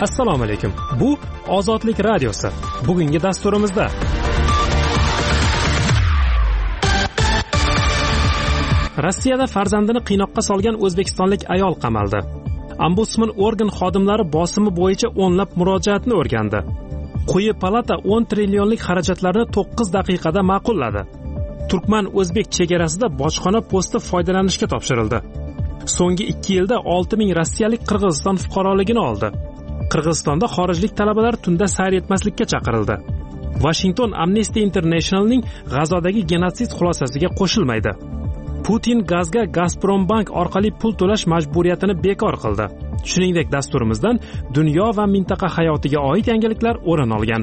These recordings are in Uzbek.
Assalomu alaykum. Bu Ozodlik radiosi. Bugungi dasturimizda Rossiyada farzandini qiynoqqa solgan o'zbekistonlik ayol qamaldi. Ombudsman organ xodimlari bosimi bo'yicha o'nlab murojaatni o'rgandi. Quyi palata 10 trillionlik xarajatlarni 9 daqiqada ma'qulladi. Turkman-o'zbek chegarasida bojxona posti foydalanishga topshirildi. So'nggi 2 yilda 6000 rossiyalik Qirg'iziston fuqaroligini oldi. Qirg'izistonda xorijlik talabalar tunda sayr etmaslikka chaqirildi. Washington Amnesty International'ning G'azodagi genotsid xulosasiga qo'shilmaydi. Putin gazga Gazprombank orqali pul to'lash majburiyatini bekor qildi. Shuningdek, dasturimizdan dunyo va mintaqa hayotiga oid yangiliklar o'rin olgan.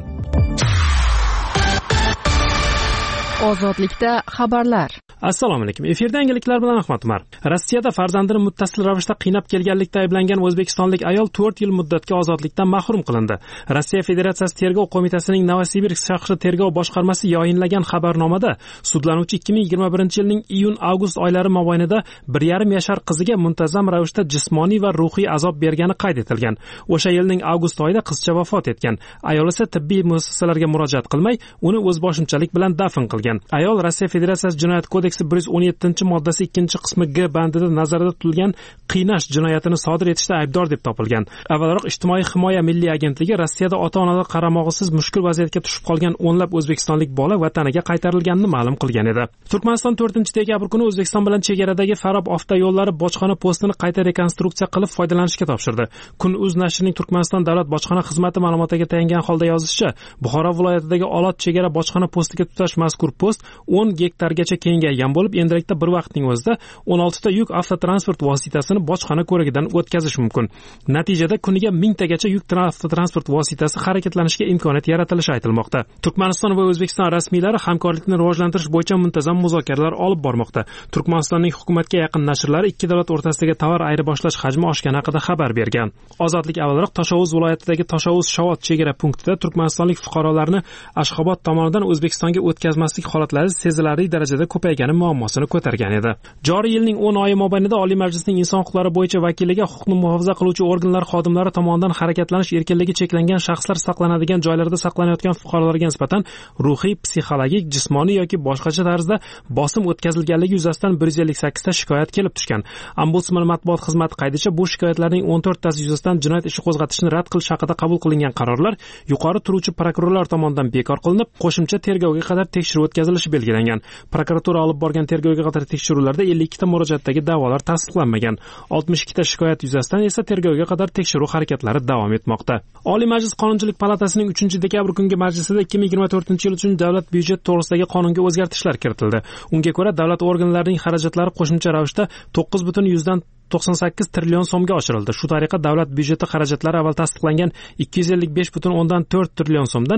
Ozodlikda xabarlar. Assalomu alaykum. Efirda yangiliklar bilan Ahmad Umar. Rossiyada farzandini muttasil ravishda qiynab kelganlikda ayblangan o'zbekistonlik ayol 4 yil muddatga ozodlikdan mahrum qilindi. Rossiya Federatsiyasi Tergov qo'mitasining Novosibirsk shahri tergov boshqarmasi yayinlagan xabarnomada sudlanuvchi 2021-yilning iyun-avgust oylari mobaynida 1,5 yashar qiziga muntazam ravishda jismoniy va ruhiy azob bergani qayd etilgan. O'sha yilning avgust oyida qizcha vafot etgan. Ayol esa tibbiy muassasalarga murojaat qilmay, uni o'zboshimchalik bilan dafn qilgan. Ayol Rossiya Federatsiyasi Jinoyat kodeksi 117-moddasi 2-qismi G bandida nazarda tutilgan qiynash jinoyatini sodir etishda aybdor deb topilgan. Avvalroq Ijtimoiy himoya milliy agentligi Rossiyada ota-onalar qaramog'isiz mushkul vaziyatga tushib qolgan o'nlab o'zbekistonlik bola vataniga qaytarilganini ma'lum qilgan edi. Turkmaniston 4-dekabr kuni O'zbekiston bilan chegaradagi Farob avtoyo'llari bojxona postini qayta rekonstruksiya qilib foydalanishga topshirdi. Kun.uz nashrining Turkmaniston davlat bojxona xizmati ma'lumotiga tayangan holda yozishicha, Buxoro viloyatidagi Olot chegara bojxona postiga tutash mazkur post 10 gektargacha kengaygan bo'lib, endilikda bir vaqtning o'zida 16 ta yuk avtotransport vositasini bojxona ko'rigidan o'tkazish mumkin. Natijada kuniga 1000 tagacha yuk avtotransport vositasi harakatlanishiga imkoniyat yaratilishi aytilmoqda. Turkmaniston va O'zbekiston rasmiylari hamkorlikni rivojlantirish bo'yicha muntazam muzokaralar olib bormoqda. Turkmanistonning hukumatga yaqin nashrlari ikki davlat o'rtasidagi tovar ayirboshlash hajmi oshgani haqida xabar bergan. Ozodlik avvalroq Toshovuz viloyatidagi Toshovuz-Shovot chegara punktida turkmanistonlik fuqarolarni Ashxobod tomonidan O'zbekistonga o'tkazmaslik holatlari sezilarli darajada ko'paygani muammosini ko'targan edi. Joriy yilning 10 oyi mobaynida Oliy Majlisning inson huquqlari bo'yicha vakiliga huquqni muhofaza qiluvchi organlar xodimlari tomonidan harakatlanish erkinligi cheklangan shaxslar saqlanadigan joylarda saqlanayotgan fuqarolarga nisbatan ruhiy, psixologik, jismoniy yoki boshqacha tarzda bosim o'tkazilganligi yuzasidan 158 ta shikoyat kelib tushgan. Ombudsman matbuot xizmati qaydicha, bu shikoyatlarning 14 tasi yuzasidan jinoyat ishi qo'zg'atishni rad qilish haqida qabul qilingan qarorlar yuqori turuvchi prokurorlar tomonidan bekor qilinib, qo'shimcha tergovga qadar tekshiruv o'tkazilishi belgilangan. Prokuratura olib borgan tergovga qadar tekshiruvlarda 52 ta murojaatdagi da'volar tasdiqlanmagan. 62 ta shikoyat yuzasidan esa tergovga qadar tekshiruv harakatlari davom etmoqda. Oliy Majlis Qonunchilik palatasining 3-dekabr kungi majlisida 2024-yil uchun davlat byudjeti to'g'risidagi qonunga o'zgartishlar kiritildi. Unga ko'ra, davlat organlarining xarajatlari qo'shimcha ravishda 9,98 trillion so'mga oshirildi. Shu tariqa davlat byudjeti xarajatlari avval tasdiqlangan 255,4 trillion so'mdan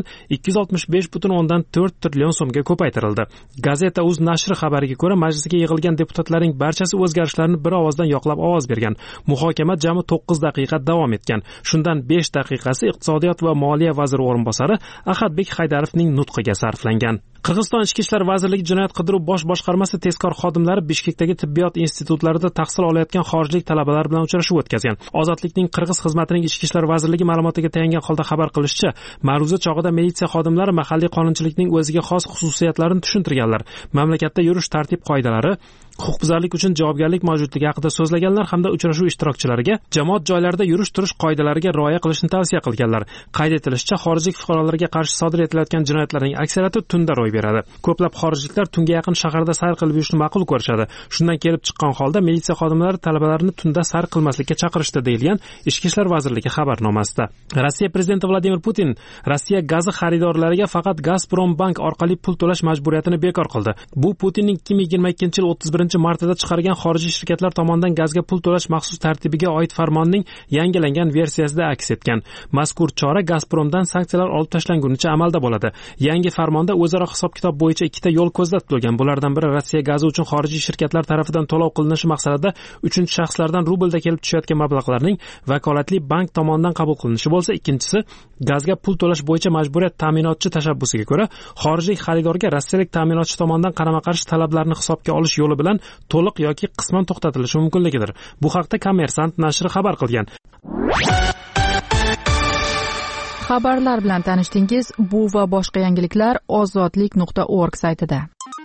265,4 trillion so'mga ko'paytirildi. Gazeta.uz nashri xabariga ko'ra, majlisga yig'ilgan deputatlarning barchasi o'zgarishlarni bir ovozdan yoqlab ovoz bergan. Muhokama jami 9 daqiqa davom etgan. Shundan 5 daqiqasi iqtisodiyot va moliya vaziri o'rinbosari Ahadbek Haydarovning nutqiga sarflangan. Qirg'iziston Ichki ishlar vazirligi jinoyat qidiruv bosh boshqarmasi tezkor xodimlari Bishkekdagi tibbiyot institutlarida tahsil olayotgan xorijlik talabalar bilan uchrashuv o'tkazgan. Ozodlikning Qirg'iz xizmatining Ichki ishlar vazirligi ma'lumotiga tayangan holda xabar qilishicha, ma'ruza chog'ida militsiya xodimlari mahalliy qonunchilikning o'ziga xos xususiyatlarini tushuntirganlar. Mamlakatda yurish tartib qoidalari, huquqbuzarlik uchun javobgarlik mavjudligi haqida so'zlaganlar hamda uchrashuv ishtirokchilariga jamoat joylarida yurish-turish qoidalariga rioya qilishni tavsiya qilganlar. Qayd etilishicha, xorijlik fuqarolarga qarshi sodir etilayotgan jinoyatlarning aksariyati tunda ro'y beradi. Ko'plab xorijliklar tunga yaqin shaharda sayr qilib yurishni ma'qul ko'rishadi. Shundan kelib chiqqan holda militsiya xodimlari talabalarni tunda sayr qilmaslikka chaqirishdi, deyilgan Ichki ishlar vazirligi xabarnomasida. Rossiya prezidenti Vladimir Putin Rossiya gazi xaridorlariga faqat Gazprombank orqali pul to'lash majburiyatini bekor qildi. Bu Putinning 2022-yil 31-martida chiqargan xorijiy shirkatlar tomonidan gazga pul to'lash maxsus tartibiga oid farmonning yangilangan versiyasida aks etgan. Mazkur chora Gazpromdan sanksiyalar olib tashlangunicha amalda bo'ladi. Yangi farmonda o'zaro hisob-kitob bo'yicha ikkita yo'l ko'zda tutilgan. Bulardan biri Rossiya gazi uchun xorijiy shirkatlar tarafidan to'lov qilinishi maqsadida uchinchi shaxslardan rublda kelib tushayotgan mablag'larning vakolatli bank tomonidan qabul qilinishi bo'lsa, ikkinchisi gazga pul to'lash bo'yicha majburiyat ta'minotchi tashabbusiga ko'ra xorijlik xaridorga rossiyalik ta'minotchi tomonidan qarama-qarshi talablarni hisobga olish yo'li bilan to'liq yoki qisman to'xtatilishi mumkinligidir. Bu haqda Kommersant nashri xabar qilgan. Xabarlar bilan tanishdingiz. Bu va boshqa yangiliklar ozodlik.org saytida.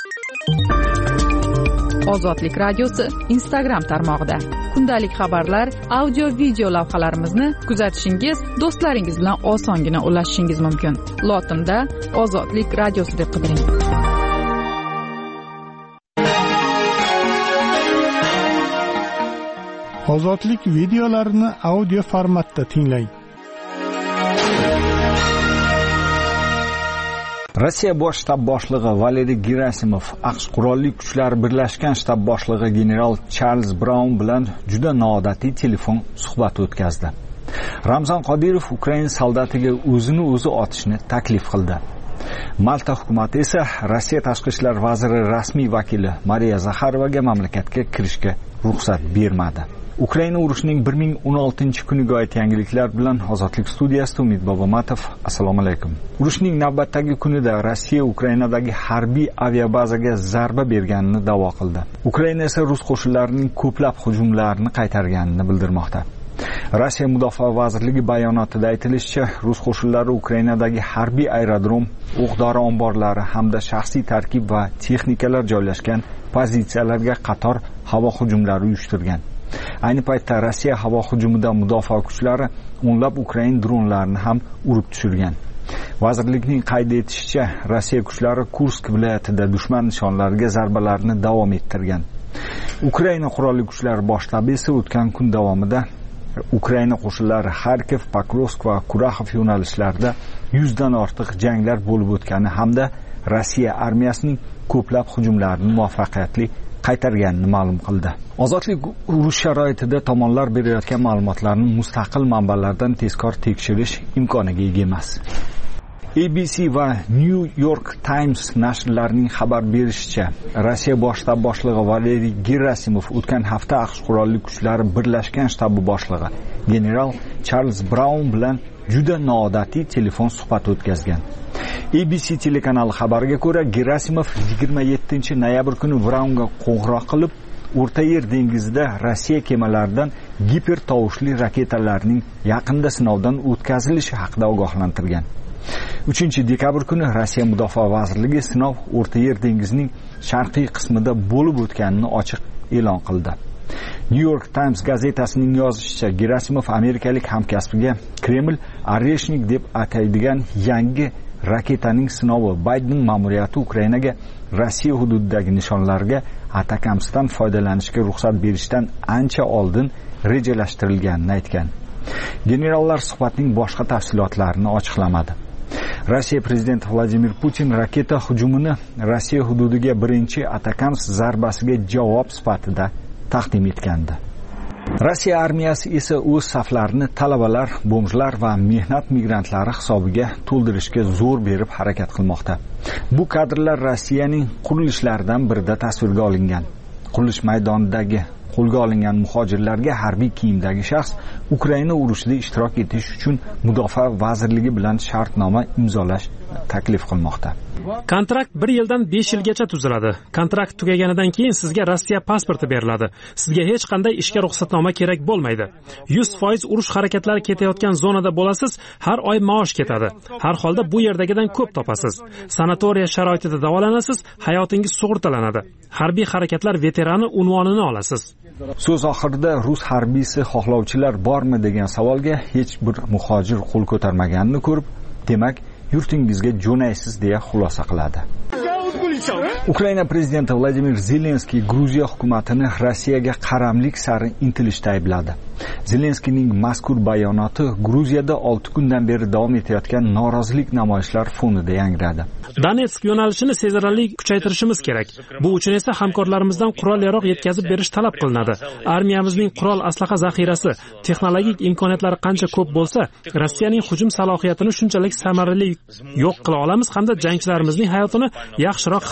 Ozodlik radiosi Instagram tarmog'ida. Kundalik xabarlar, audio video lavhalarimizni kuzatishingiz, do'stlaringiz bilan osongina ulashishingiz mumkin. Lotinda Ozodlik radiosi deb qidiring. Ozodlik videolarini audio formatda tinglang. Rossiya bosh shtab boshlig'i Valeriy Gerasimov AQSh qurolli kuchlar birlashgan shtab boshlig'i general Charles Braun bilan juda noodatiy telefon suhbati o'tkazdi. Ramzan Qodirov Ukraina soldatiga o'zini o'zi otishni taklif qildi. Malta hukumati esa Rossiya tashqi ishlar vaziri rasmiy vakili Mariya Zakharovaga mamlakatga kirishga ruxsat bermadi. Ukraina urushining 1016-kuniga oid yangiliklar bilan Ozodlik studiyasida Umid Bobomatov. Assalomu alaykum. Urushning navbatdagi kunida Rossiya Ukrainadagi harbiy aviabazaga zarba berganini da'vo qildi. Ukraina esa rus qo'shinlarining ko'plab hujumlarini qaytarganini bildirmoqda. Rossiya Mudofaa vazirligi bayonotida aytilishicha, rus qo'shinlari Ukrainadagi harbiy aerodrom, o'q-dori omborlari hamda shaxsiy tarkib va texnikalar joylashgan pozitsiyalarga qator havo hujumlari uyushtirgan. Ayni paytda Rossiya havo hujumida mudofaa kuchlari o'nlab Ukrain dronlarini ham urib tushirgan. Vazirlikning qayd etishicha, Rossiya kuchlari Kursk viloyatida dushman nishonlariga zarbalarni davom ettirgan. Ukraina qurolli kuchlari bosh shtabi esa o'tgan kun davomida Ukraina qo'shinlari Kharkiv, Pokrovsk va Kuraxov yo'nalishlarida 100 dan ortiq janglar bo'lib o'tgani hamda Rossiya armiyasining ko'plab hujumlarini muvaffaqiyatli qaytarganini ma'lum qildi. Ozodlik urush sharoitida tomonlar berayotgan ma'lumotlarni mustaqil manbalardan tezkor tekshirish imkoniga ega emas. ABC va New York Times nashrlarining xabar berishicha, Rossiya bosh shtab boshlig'i Valeriy Gerasimov o'tgan hafta AQSh qurolli kuchlari birlashgan shtabi boshlig'i general Charles Braun bilan juda noodatiy telefon suhbati o'tkazgan. ABC telekanali xabariga ko'ra, Gerasimov 27-noyabr kuni Braunga qo'ng'iroq qilib, O'rta Yer dengizida Rossiya kemalaridan giper tovushli raketalarning yaqinda sinovdan o'tkazilishi haqida ogohlantirgan. 3-dekabr kuni Rossiya Mudofaa vazirligi sinov O'rta Yer dengizining sharqiy qismida bo'lib o'tganini ochiq e'lon qildi. New York Times gazetasining yozishicha, Gerasimov amerikalik hamkasbiga Kreml Oreshnik deb ataydigan yangi raketaning sinovi Bayden ma'muriyati Ukrainaga Rossiya hududidagi nishonlarga atakamsdan foydalanishga ruxsat berishdan ancha oldin rejalashtirilganini aytgan. Generallar suhbatning boshqa tafsilotlarini ochiqlamadi. Rossiya prezidenti Vladimir Putin raketa hujumini Rossiya hududiga birinchi atakams zarbasiga javob sifatida taqdim etgandi. Rossiya armiyasi esa o'z saflarini talabalar, bomjlar va mehnat migrantlari hisobiga to'ldirishga zo'r berib harakat qilmoqda. Bu kadrlar Rossiyaning qurilishlaridan birida tasvirga olingan. Qurilish maydonidagi qo'lga olingan muhojirlarga harbiy kiyimdagi shaxs Ukraina urushida ishtirok etish uchun Mudofaa vazirligi bilan shartnoma imzolash taklif qilmoqda. Kontrakt 1 yildan 5 yilgacha tuziladi. Kontrakt tugaganidan keyin sizga Rossiya pasporti beriladi. Sizga hech qanday ishga ruxsatnoma kerak bo'lmaydi. 100% urush harakatlari ketayotgan zonada bo'lasiz, har oy maosh ketadi. Har holda bu yerdagidan ko'p topasiz. Sanatoriya sharoitida davolanasiz, hayotingiz sug'urtalanadi. Harbiy harakatlar veterani unvonini olasiz. So'z oxirida rus harbiysi xohlovchilar bormi degan savolga hech bir muhojir qo'l ko'tarmaganini ko'rib, demak, yurtingizga jo'naysiz deya xulosa qiladi. Ukraina prezidenti Vladimir Zelenskiy Gruziya hukumatini Rossiyaga qaramlik sari intilishda aybladi. Zelenskiyning mazkur bayonoti Gruziyada 6 kundan beri davom etayotgan norozilik namoyishlari fonida yangradi. Donetsk yo'nalishini sezilarli kuchaytirishimiz kerak. Bu uchun esa hamkorlarimizdan qurol-yarog' yetkazib berish talab qilinadi. Armiyamizning qurol aslaha zaxirasi, texnologik imkoniyatlari qancha ko'p bo'lsa, Rossiyaning hujum salohiyatini shunchalik samarali yo'q qila olamiz hamda jangchilarimizning hayotini yaxshiroq himoya qila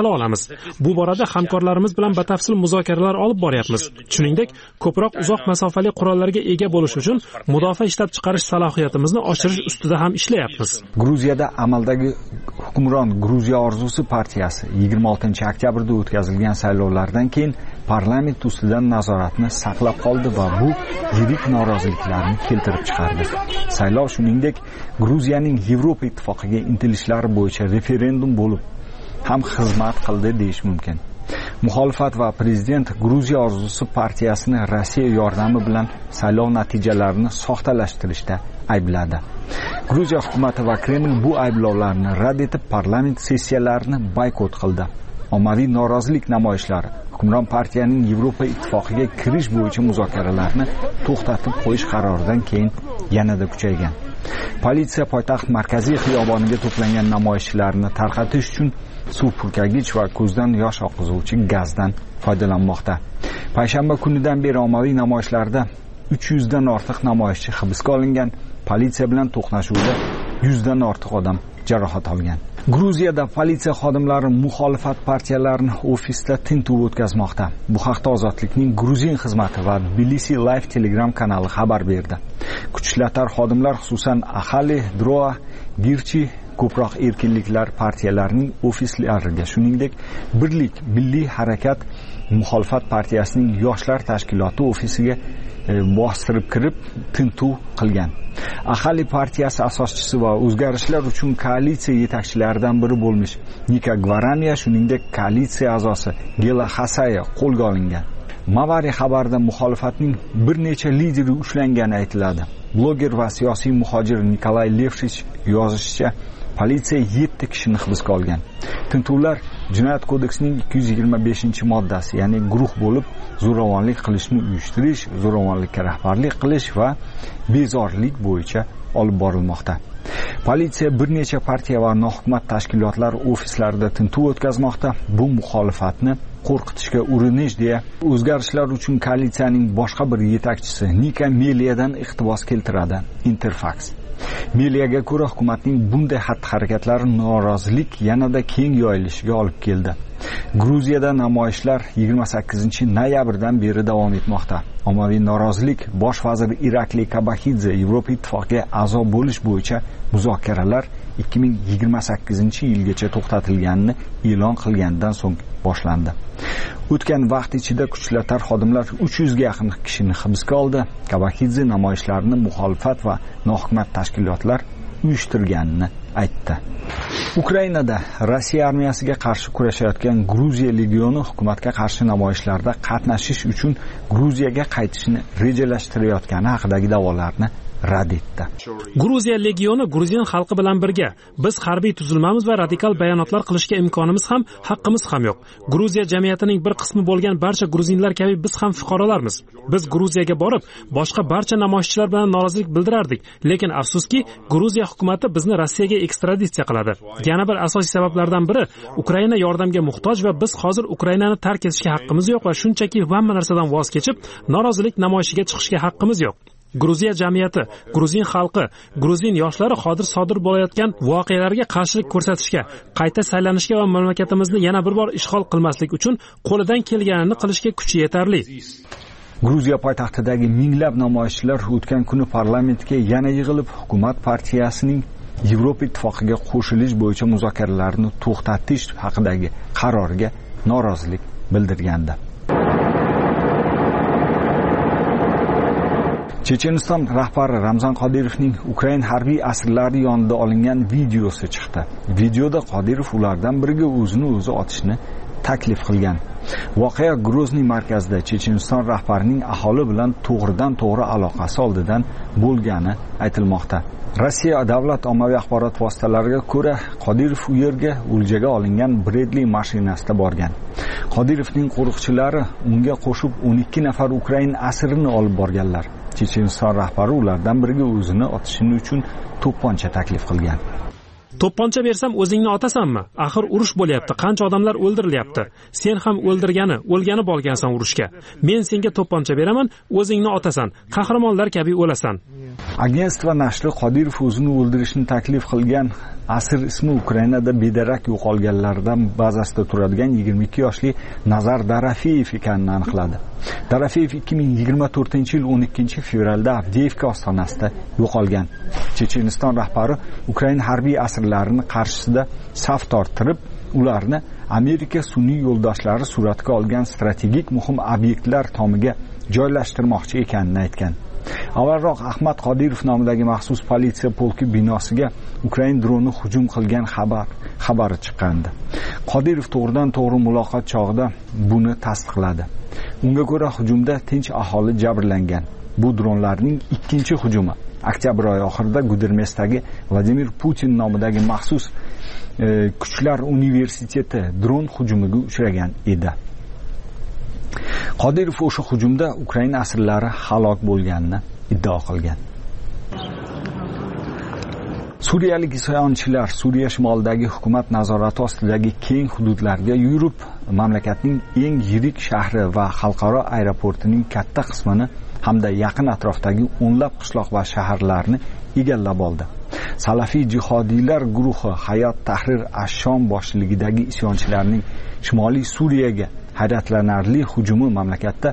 qila olamiz. Bu borada hamkorlarimiz bilan batafsil muzokaralar olib boryapmiz. Shuningdek, ko'proq uzoq masofali qurollarga ega bo'lish uchun mudofaa ishlab chiqarish salohiyatimizni oshirish ustida ham ishlayapmiz. Gruziyada amaldagi hukmron Gruziya orzusi partiyasi 26-oktyabrda o'tkazilgan saylovlardan keyin parlament ustidan nazoratni saqlab qoldi va bu yirik noroziliklarni keltirib chiqardi. Saylov shuningdek Gruziyaning Yevropa ittifoqiga intilishlari bo'yicha referendum bo'lib ham xizmat qildi deyish mumkin. Muxolifat va prezident Gruziya orzusi partiyasini Rossiya yordami bilan saylov natijalarini soxtalashtirishda aybladi. Gruziya hukumati va Kreml bu ayblovlarni rad etib parlament sessiyalarini boykot qildi. Ommaviy norozilik namoyishlari hukmron partiyaning Yevropa ittifoqiga kirish bo'yicha muzokaralarni to'xtatib qo'yish qaroridan keyin yanada kuchaygan. Politsiya poytaxt markaziy xiyoboniga to'plangan namoyishchilarni tarqatish uchun suv purkagich va ko'zdan yosh oqizuvchi gazdan foydalanmoqda. Payshanba kunidan beri ommaviy namoyishlarda 300 dan ortiq namoyishchi hibsga olingan. Politsiya bilan to'qnashuvda 100 dan ortiq odam jarohat olgan. Gruziyada politsiya xodimlari muxolifat partiyalarini ofisda tintuv o'tkazmoqda. Bu haqda Ozodlikning Gruzin xizmati va Tbilisi Live Telegram kanali xabar berdi. Kuchlar xodimlar xususan Ahali, Droa, Girchi ko'proq erkinliklar partiyalarining ofislariga, shuningdek Birlik, Milliy harakat muxolifat partiyasining yoshlar tashkiloti ofisiga bostirib kirib tintuv qilgan. Ahali partiyasi asoschisi va o'zgarishlar uchun koalitsiya yetakchilaridan biri bo'lmish Nika Gvaraniya, shuningdek koalitsiya a'zosi Gela Xasaya qo'lga olingan. Mavari xabarda muxolifatning bir necha lideri ushlangani aytiladi. Bloger va siyosiy muhojir Nikolay Levshich yozishicha, politsiya 7 kishini hibsga olgan. Tintuvlar Jinoyat kodeksining 225-moddasi, ya'ni guruh bo'lib zo'ravonlik qilishni uyushtirish, zo'ravonlikka rahbarlik qilish va bezorilik bo'yicha olib borilmoqda. Politsiya bir necha partiya va nohukumat tashkilotlar ofislarida tintuv o'tkazmoqda. Bu muxolifatni qo'rqitishga urinish deya o'zgarishlar uchun koalitsiyaning boshqa bir yetakchisi Nika Meliyadan iqtibos keltiradi Interfax. Meliyaga ko'ra, hukumatning bunday xatti-harakatlari norozilik yanada keng yoyilishiga olib keldi. Gruziyada namoyishlar 28-noyabrdan beri davom etmoqda. Ommaviy norozilik bosh vazir Irakli Kabaxidze Yevropa ittifoqiga a'zo bo'lish bo'yicha muzokaralar 2028-yilgacha to'xtatilganini e'lon qilgandan so'ng boshlandi. O'tgan vaqt ichida kuchlar xodimlar 300 ga yaqin kishini hibsga oldi. Kabaxidze namoyishlarni muxolifat va nohukumat tashkilotlar uyushtirganini aytdi. Ukrainada Rossiya armiyasiga qarshi kurashayotgan Gruziya legioni hukumatga qarshi namoyishlarda qatnashish uchun Gruziyaga qaytishni rejalashtirayotgani haqidagi da'volarni rad etdi. Gruziya legioni Gruzin xalqi bilan birga. Biz harbiy tuzilmamiz va radikal bayonotlar qilishga imkonimiz ham, haqqimiz ham yo'q. Gruziya jamiyatining bir qismi bo'lgan barcha gruzinlar kabi biz ham fuqarolarmiz. Biz Gruziyaga borib, boshqa barcha namoyishchilar bilan norozilik bildirardik, lekin afsuski, Gruziya hukumatı bizni Rossiyaga ekstraditsiya qiladi. Yana bir asosiy sabablardan biri Ukraina yordamga muhtoj va biz hozir Ukrainani tark etishga haqqimiz yo'q va shunchaki hamma narsadan voz kechib, norozilik namoyishiga chiqishga haqqimiz yo'q. Gruziya jamiyati, Gruzin xalqi, Gruzin yoshlari hozir sodir bo'layotgan voqealarga qarshilik ko'rsatishga, qayta saylanishga va mamlakatimizni yana bir bor ishg'ol qilmaslik uchun qo'lidan kelganini qilishga kuchi yetarli. Gruziya poytaxtidagi minglab namoyishchilar o'tgan kuni parlamentga yana yig'ilib, hukumat partiyasining Yevropa ittifoqiga qo'shilish bo'yicha muzokaralarni to'xtatish haqidagi qaroriga norozilik bildirgandi. Checheniston rahbari Ramzan Qodirovning Ukrain harbiy asirlari yonida olingan videosi chiqdi. Videoda Qodirov ulardan biriga o'zini o'zi otishni taklif qilgan. Voqea Grozniy markazida Checheniston rahbarining aholi bilan to'g'ridan-to'g'ri aloqasi oldidan bo'lgani aytilmoqda. Rossiya davlat ommaviy axborot vositalariga ko'ra, Qodirov u yerga o'ljaga olingan Bredli mashinasida borgan. Qodirovning qo'riqchilari unga qo'shib 12 nafar Ukrain asirini olib borganlar. Checheniston rahbari ulardan biriga o'zini otishini uchun to'pponcha taklif qilgan. To'pponcha bersam o'zingni otasanmi? Axir urush bo'lyapti, qancha odamlar o'ldirilyapti. Sen ham o'lgani bo'lgansan urushga. Men senga to'pponcha beraman, o'zingni otasan, qahramonlar kabi o'lasan. Agentство nashri Qodirov o'zini o'ldirishni taklif qilgan asr ismi Ukrainada bedarak yo'qolganlardan bazasida turadigan 22 yoshli Nazar Darafeyev ekanini aniqladi. Darafeyev 2024-yil 12 fevralda Avdiivka ostonasida yo'qolgan. Checheniston rahbari Ukraina harbiy asirlarini qarshisida saf torttirib, ularni Amerika sun'iy yo'ldoshlari suratga olgan strategik muhim obyektlar tomiga joylashtirmoqchi ekanini aytgan. Avvalroq Ahmad Qodirov nomidagi maxsus politsiya polki binosiga Ukraina droni hujum qilgan xabari chiqqandi. Qodirov to'g'ridan-to'g'ri muloqot chog'ida buni tasdiqladi. Unga ko'ra hujumda tinch aholi jabrlangan. Bu dronlarning ikkinchi hujumi. Oktyabr oyi oxirida Gudermesdagi Vladimir Putin nomidagi maxsus kuchlar universiteti dron hujumiga uchragan edi. Qodirov o'sha hujumda Ukraina asirlari halok bo'lganini iddao qilgan. Suriyalik isyonchilar Suriya shimolidagi hukumat nazorati ostidagi keng hududlarga yurib, mamlakatning eng yirik shahri va xalqaro aeroportining katta qismini hamda yaqin atrofdagi o'nlab qishloq va shaharlarni egallab oldi. Salafiy jihodiylar guruhi Hayot Tahrir Ash-Shom boshchiligidagi isyonchilarning Shimoliy Suriyaga hayratlanarli hujumi mamlakatda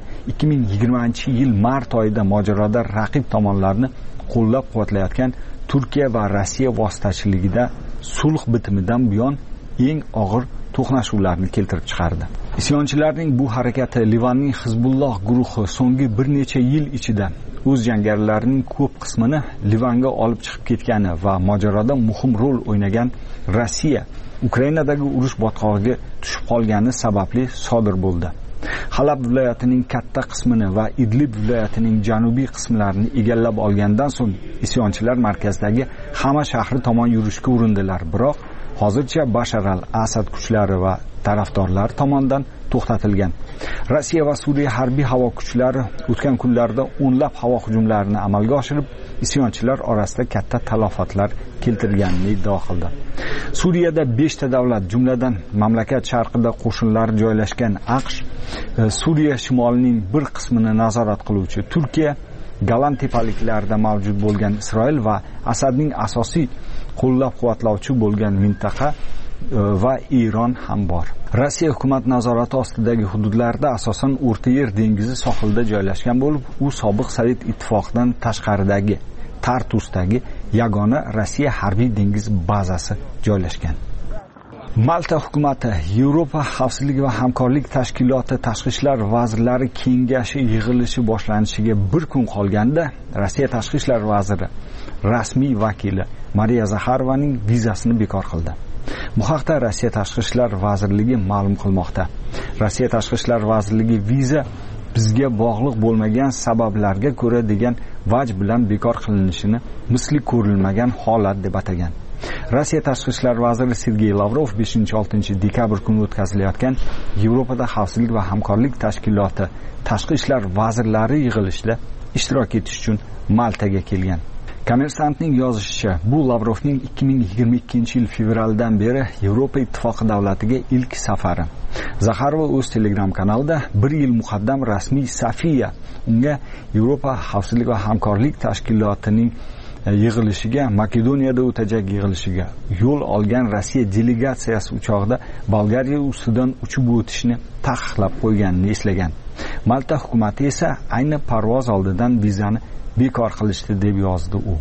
2020-yil mart oyida mojaroda raqib tomonlarni qo'llab-quvvatlayotgan Turkiya va Rossiya vositachiligida sulh bitimidan buyon eng og'ir to'qnashuvlarni keltirib chiqardi. Isyonchilarning bu harakati Livanning Hizbulloh guruhi so'nggi bir necha yil ichida o'z jangarilarining ko'p qismini Livanga olib chiqib ketgani va mojaroda muhim rol o'ynagan Rossiya Ukrainadagi urush botqog'iga tushib qolgani sababli sodir bo'ldi. Halab viloyatining katta qismini va Idlib viloyatining janubiy qismlarini egallab olgandan so'ng isyonchilar markazdagi Xama shahri tomon yurishga urindilar, biroq hozircha Bashar al-Asad kuchlari va tarafdorlari tomonidan to'xtatilgan. Rossiya va Suriya harbiy havo kuchlari o'tgan kunlarda o'nlab havo hujumlarini amalga oshirib, isyonchilar orasida katta talafotlar keltirganini iddao qildi. Suriyada 5 ta davlat, jumladan mamlakat sharqida qo'shinlar joylashgan AQSh, Suriya shimolining bir qismini nazorat qiluvchi Turkiya, Golan tepaliklarida mavjud bo'lgan Isroil va Asadning asosiy qo'llab-quvvatlovchi bo'lgan mintaqa va Eron ham bor. Rossiya hukumat nazorati ostidagi hududlarda asosan O'rta Yer dengizi sohilida joylashgan bo'lib, u sobiq Sovet ittifoqidan tashqaridagi Tartusdagi yagona Rossiya harbiy dengiz bazasi joylashgan. Malta hukumati Yevropa xavfsizlik va hamkorlik tashkiloti tashqi ishlar vazirlari kengashi yig'ilishi boshlanishiga bir kun qolganda Rossiya tashqi ishlar vaziri rasmiy vakili Mariya Zaxarovaning vizasini bekor qildi. Bu haqda Rossiya tashqi ishlar vazirligi ma'lum qilmoqda. Rossiya tashqi ishlar vazirligi viza bizga bog'liq bo'lmagan sabablarga ko'ra degan vaj bilan bekor qilinishini misli ko'rilmagan holat deb atagan. Rossiya tashqi ishlar vaziri Sergey Lavrov 5-6 dekabr kuni o'tkazilayotgan Yevropada xavfsizlik va hamkorlik tashkiloti tashqi ishlar vazirlari yig'ilishida ishtirok etish uchun Maltaga kelgan. Kommersantning yozishicha, bu Lavrovning 2022-yil fevraldan beri Yevropa ittifoqi davlatiga ilk safari. Zaxarova o'z Telegram kanalida 1 yil muqaddam rasmiy Safiya unga Yevropa xavfsizlik va hamkorlik tashkilotining yig'ilishiga, Makedoniyada o'tajak yig'ilishiga yo'l olgan Rossiya delegatsiyasi uchog'ida Bolgariya ustidan uchib o'tishni taqiqlab qo'yganini eslagan. Malta hukumati esa ayni parvoz oldidan vizani bekor qilishdi deb yozdi u.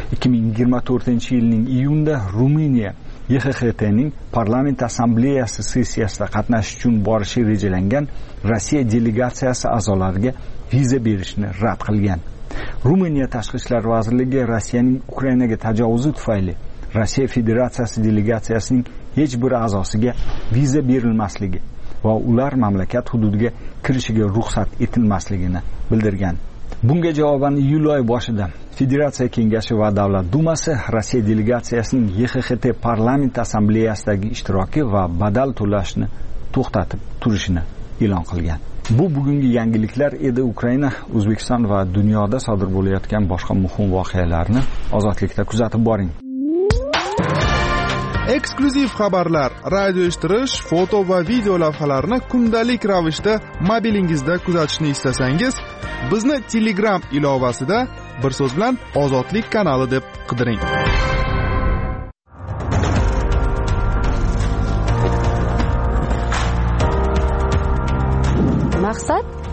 2024-yilning iyunda Ruminiya YXHTning parlament assambleyasi sessiyasida qatnashish uchun borishi rejalangan Rossiya delegatsiyasi a'zolariga viza berishni rad qilgan. Ruminiya tashqi ishlar vazirligi Rossiyaning Ukrainaga tajovuzi tufayli Rossiya Federatsiyasi delegatsiyasining hech bir a'zosiga viza berilmasligi va ular mamlakat hududiga kirishiga ruxsat etilmasligini bildirgan. Bunga javoban iyul oyi boshida Federatsiya kengashi va Davlat dumasi Rossiya delegatsiyasining YXHT parlament assambleyasidagi ishtiroki va badal to'lashni to'xtatib turishini e'lon qilgan. Bu bugungi yangiliklar edi. Ukraina, O'zbekiston va dunyoda sodir bo'layotgan boshqa muhim voqealarni ozodlikda kuzatib boring. Eksklyuziv xabarlar, radio eshittirish, foto va video lavhalarni kundalik ravishda mobilingizda kuzatishni istasangiz, bizni Telegram ilovasida bir so'z bilan Ozodlik kanali deb qidiring.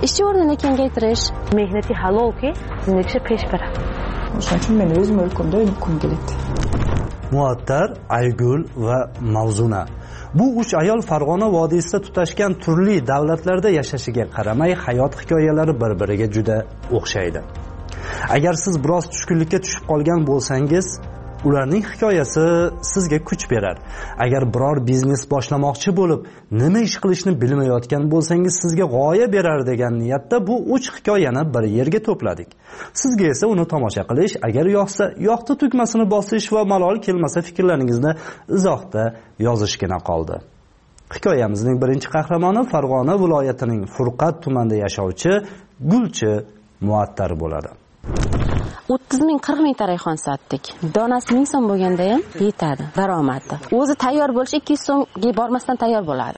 ish o'rnini kengaytirish, mehnati halolki, necha pesh beradi. O'shaning uchun men o'z mulkimda uyqum keladi. Muattar, Aygul va Mavzuna. Bu 3 ayol Farg'ona vodiysida tutashgan turli davlatlarda yashashiga qaramay hayot hikoyalari bir-biriga juda o'xshaydi. Agar siz biroz tushkunlikka tushib qolgan bo'lsangiz, ularning hikoyasi sizga kuch berar. Agar biror biznes boshlamoqchi bo'lib, nima ish qilishni bilmayotgan bo'lsangiz, sizga g'oya berar degan niyatda bu 3 hikoyani bir yerga to'pladik. Sizga esa uni tomosha qilish, agar yoqsa, yoqti tugmasini bosish va malol kelmasa fikrlaringizni izohda yozishgina qoldi. Hikoyamizning birinchi qahramoni Farg'ona viloyatining Furqat tumanida yashovchi Gulchi Muattar bo'ladi. 30 ming 40 ming rayhon sotdik. Donasi 1000 so'm bo'lganda ham yetadi daromadi. O'zi tayyor bo'lish 200 so'mga bormasdan tayyor bo'ladi.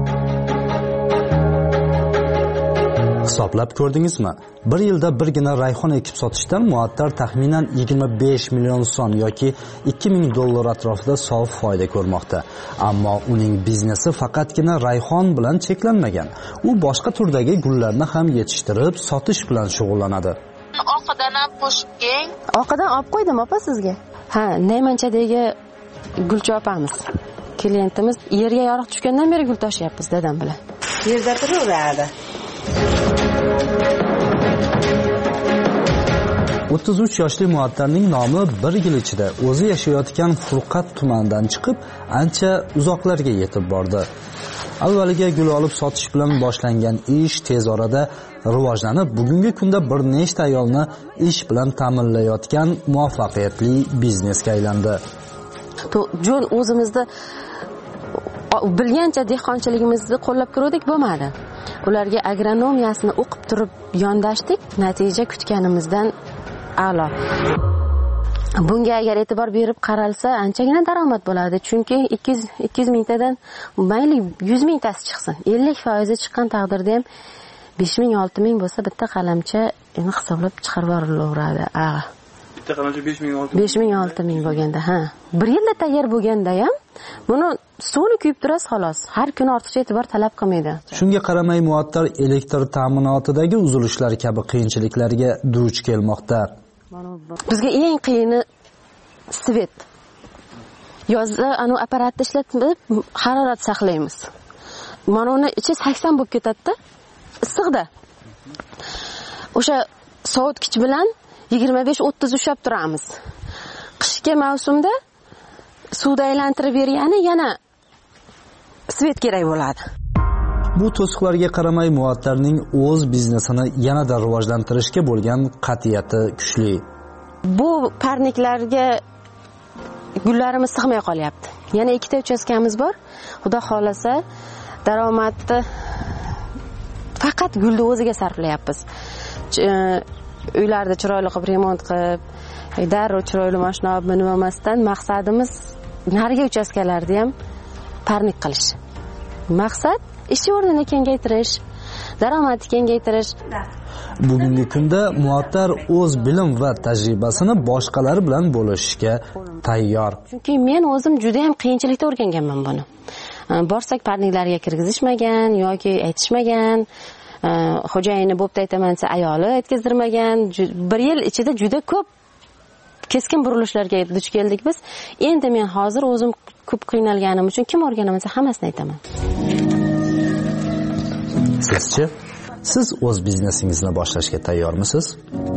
Hisoblab ko'rdingizmi? Bir yilda birgina rayhon ekib sotishdan Muattar taxminan 25 million so'm yoki 2000 dollar atrofida sof foyda ko'rmoqda. Ammo uning biznesi faqatgina rayhon bilan cheklanmagan. U boshqa turdagi gullarni ham yetishtirib, sotish bilan shug'ullanadi. Oqidan ham qo'shib keng. Oqidan olib qo'ydim opa sizga. Ha, Naymanchadagi Gulchi opamiz. Klientimiz yerga yoriq tushgandan beri gul tashyapmiz dadam bilan. Yerda turaveradi. 33 yoshli Muattarning nomi bir yil ichida o'zi yashayotgan Furqat tumanidan chiqib, ancha uzoqlarga yetib bordi. Avvaliga gul olib sotish bilan boshlangan ish tez orada rivojlanib, bugungi kunda bir nechta ayolni ish bilan ta'minlayotgan muvaffaqiyatli biznesga aylandi. Jo'n o'zimizni bilgancha dehqonchiligimizni qo'llab ko'rdik bo'lmadi. Ularga agronomiyasini o'qib turib yondashdik, natija kutganimizdan a'lo. Bunga agar e'tibor berib qaralsa, anchagina daromad bo'ladi, chunki 200 mingtadan mayli 100 mingtasi chiqsin, 50% chiqqan taqdirda ham 5 ming 6 ming bo'lsa bitta qalamcha endi hisoblab chiqarib yuborilaveradi. Bitta qalamcha 5 ming 6 ming bo'lganda, ha. Bir yilda tayyor bo'lganda ham buni suvni kuyib turasiz xolos. Har kuni ortiqcha e'tibor talab qilmaydi. Shunga qaramay Muattar elektr ta'minotidagi uzilishlar kabi qiyinchiliklarga duch kelmoqda. Bizga eng qiyini svet. Yozda anu apparatni ishlatib harorat saqlaymiz. Mana uni ichi 80 bo'lib ketadi-da. Issiqda. O'sha sovutgich bilan 25-30 ushab turamiz. Qishki mavsumda suvda aylantirib bergani yana svet kerak bo'ladi. Bu to'siqlarga qaramay Muattarning o'z biznesini yanada rivojlantirishga bo'lgan qat'iyati kuchli. Bu parniklarga gullarimiz sig'may qolyapti. Yana ikkita uchastkamiz bor. Xudo xolasa daromadni faqat gulni o'ziga sarflayapmiz. Uylarda chiroyli qilib remont qilib, darrov chiroyli mashina olib minib olmasdan maqsadimiz narigi uchastkalarda ham parnik qilish. Maqsad ish o'rnini kengaytirish, daromadni kengaytirish. Bugungi kunda Muattar o'z bilim va tajribasini boshqalar bilan bo'lishishga tayyor. Chunki men o'zim juda ham qiyinchilikda o'rganganman buni. Borsak parniklarga kirgizishmagan yoki aytishmagan, xo'jayini bo'pti aytaman desa ayoli aytkizdirmagan. Bir yil ichida juda ko'p keskin burilishlarga duch keldik biz. Endi men hozir o'zim ko'p qiynalganim uchun kim o'rganamasa hammasini aytaman. Sizchi? Siz o'z biznesingizni boshlashga tayyormisiz?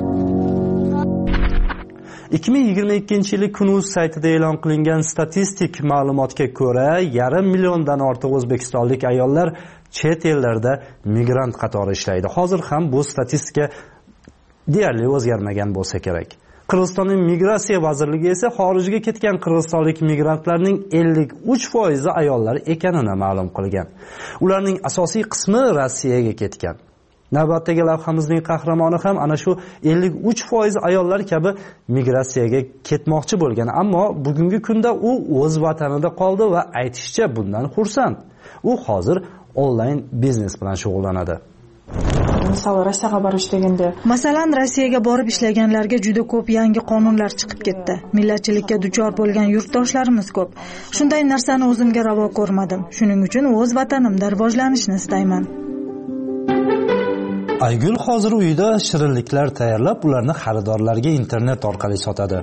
2022-yil Kun.uz saytida e'lon qilingan statistik ma'lumotga ko'ra, 500 milliondan ortiq o'zbekistonlik ayollar chet ellarda migrant qatori ishlaydi. Hozir ham bu statistika deyarli o'zgarmagan bo'lsa kerak. Qirg'izistonning migratsiya vazirligi esa xorijga ketgan qirg'izistonlik migrantlarning 53% ayollar ekanini ma'lum qilgan. Ularning asosiy qismi Rossiyaga ketgan. Navbatdagi lavhamizning qahramoni ham ana shu 53% ayollar kabi migratsiyaga ketmoqchi bo'lgan, ammo bugungi kunda u o'z vatanida qoldi va aytishicha bundan xursand. U hozir onlayn biznes bilan shug'ullanadi. Misol Rossiyaga borish deganda, masalan, Rossiyaga borib ishlaganlarga juda ko'p yangi qonunlar chiqib ketdi. Millatchilikka duchor bo'lgan yurtdoshlarimiz ko'p. Shunday narsani o'zimga ravo ko'rmadim. Shuning uchun o'z vatanimda rivojlanishni istayman. Aygul hozir uyida shirinliklar tayyorlab, ularni xaridorlarga internet orqali sotadi.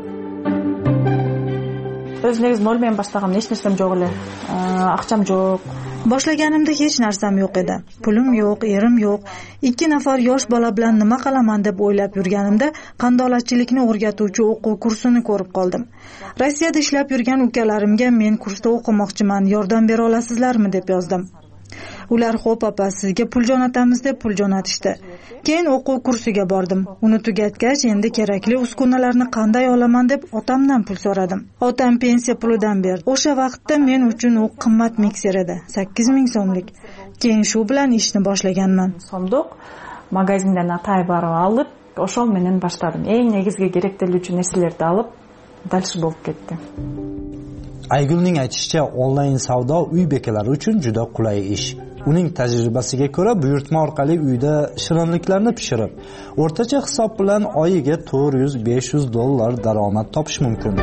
O'z negizim men boshlaganimda hech narsam yo'q edi. Aqcham yo'q. Boshlaganimda hech narsam yo'q edi. Pulim yo'q, erim yo'q. 2 nafar yosh bola bilan nima qilaman deb o'ylab yurganimda qandolatchilikni o'rgatuvchi o'quv kursini ko'rib qoldim. Rossiyada ishlab yurgan ukalarimga men kursda o'qimoqchiman, yordam bera olasizlarmi deb yozdim. Ular xo'p opa, sizga pul jo'natamiz deb pul jo'natishdi. Keyin o'quv kursiga bordim. Uni tugatgach, endi kerakli uskunalarni qanday olaman deb otamdan pul so'radim. Otam pensiya pulidan berdi. O'sha vaqtda men uchun u qimmat mikser edi, 8000 so'mlik. Keyin shu bilan ishni boshlaganman. So'mdoq magazindan atay barib olib, o'sha menen boshladim. Eng negizgi kerak bo'luvchi narsalarni olib, dalshi bo'lib ketdi. Aygulning aytishicha, onlayn savdo uy bekalari uchun juda qulay ish. Uning tajribasiga ko'ra, buyurtma orqali uyda shirinliklarni pishirib, o'rtacha hisob bilan oyiga $400-500 daromad topish mumkin.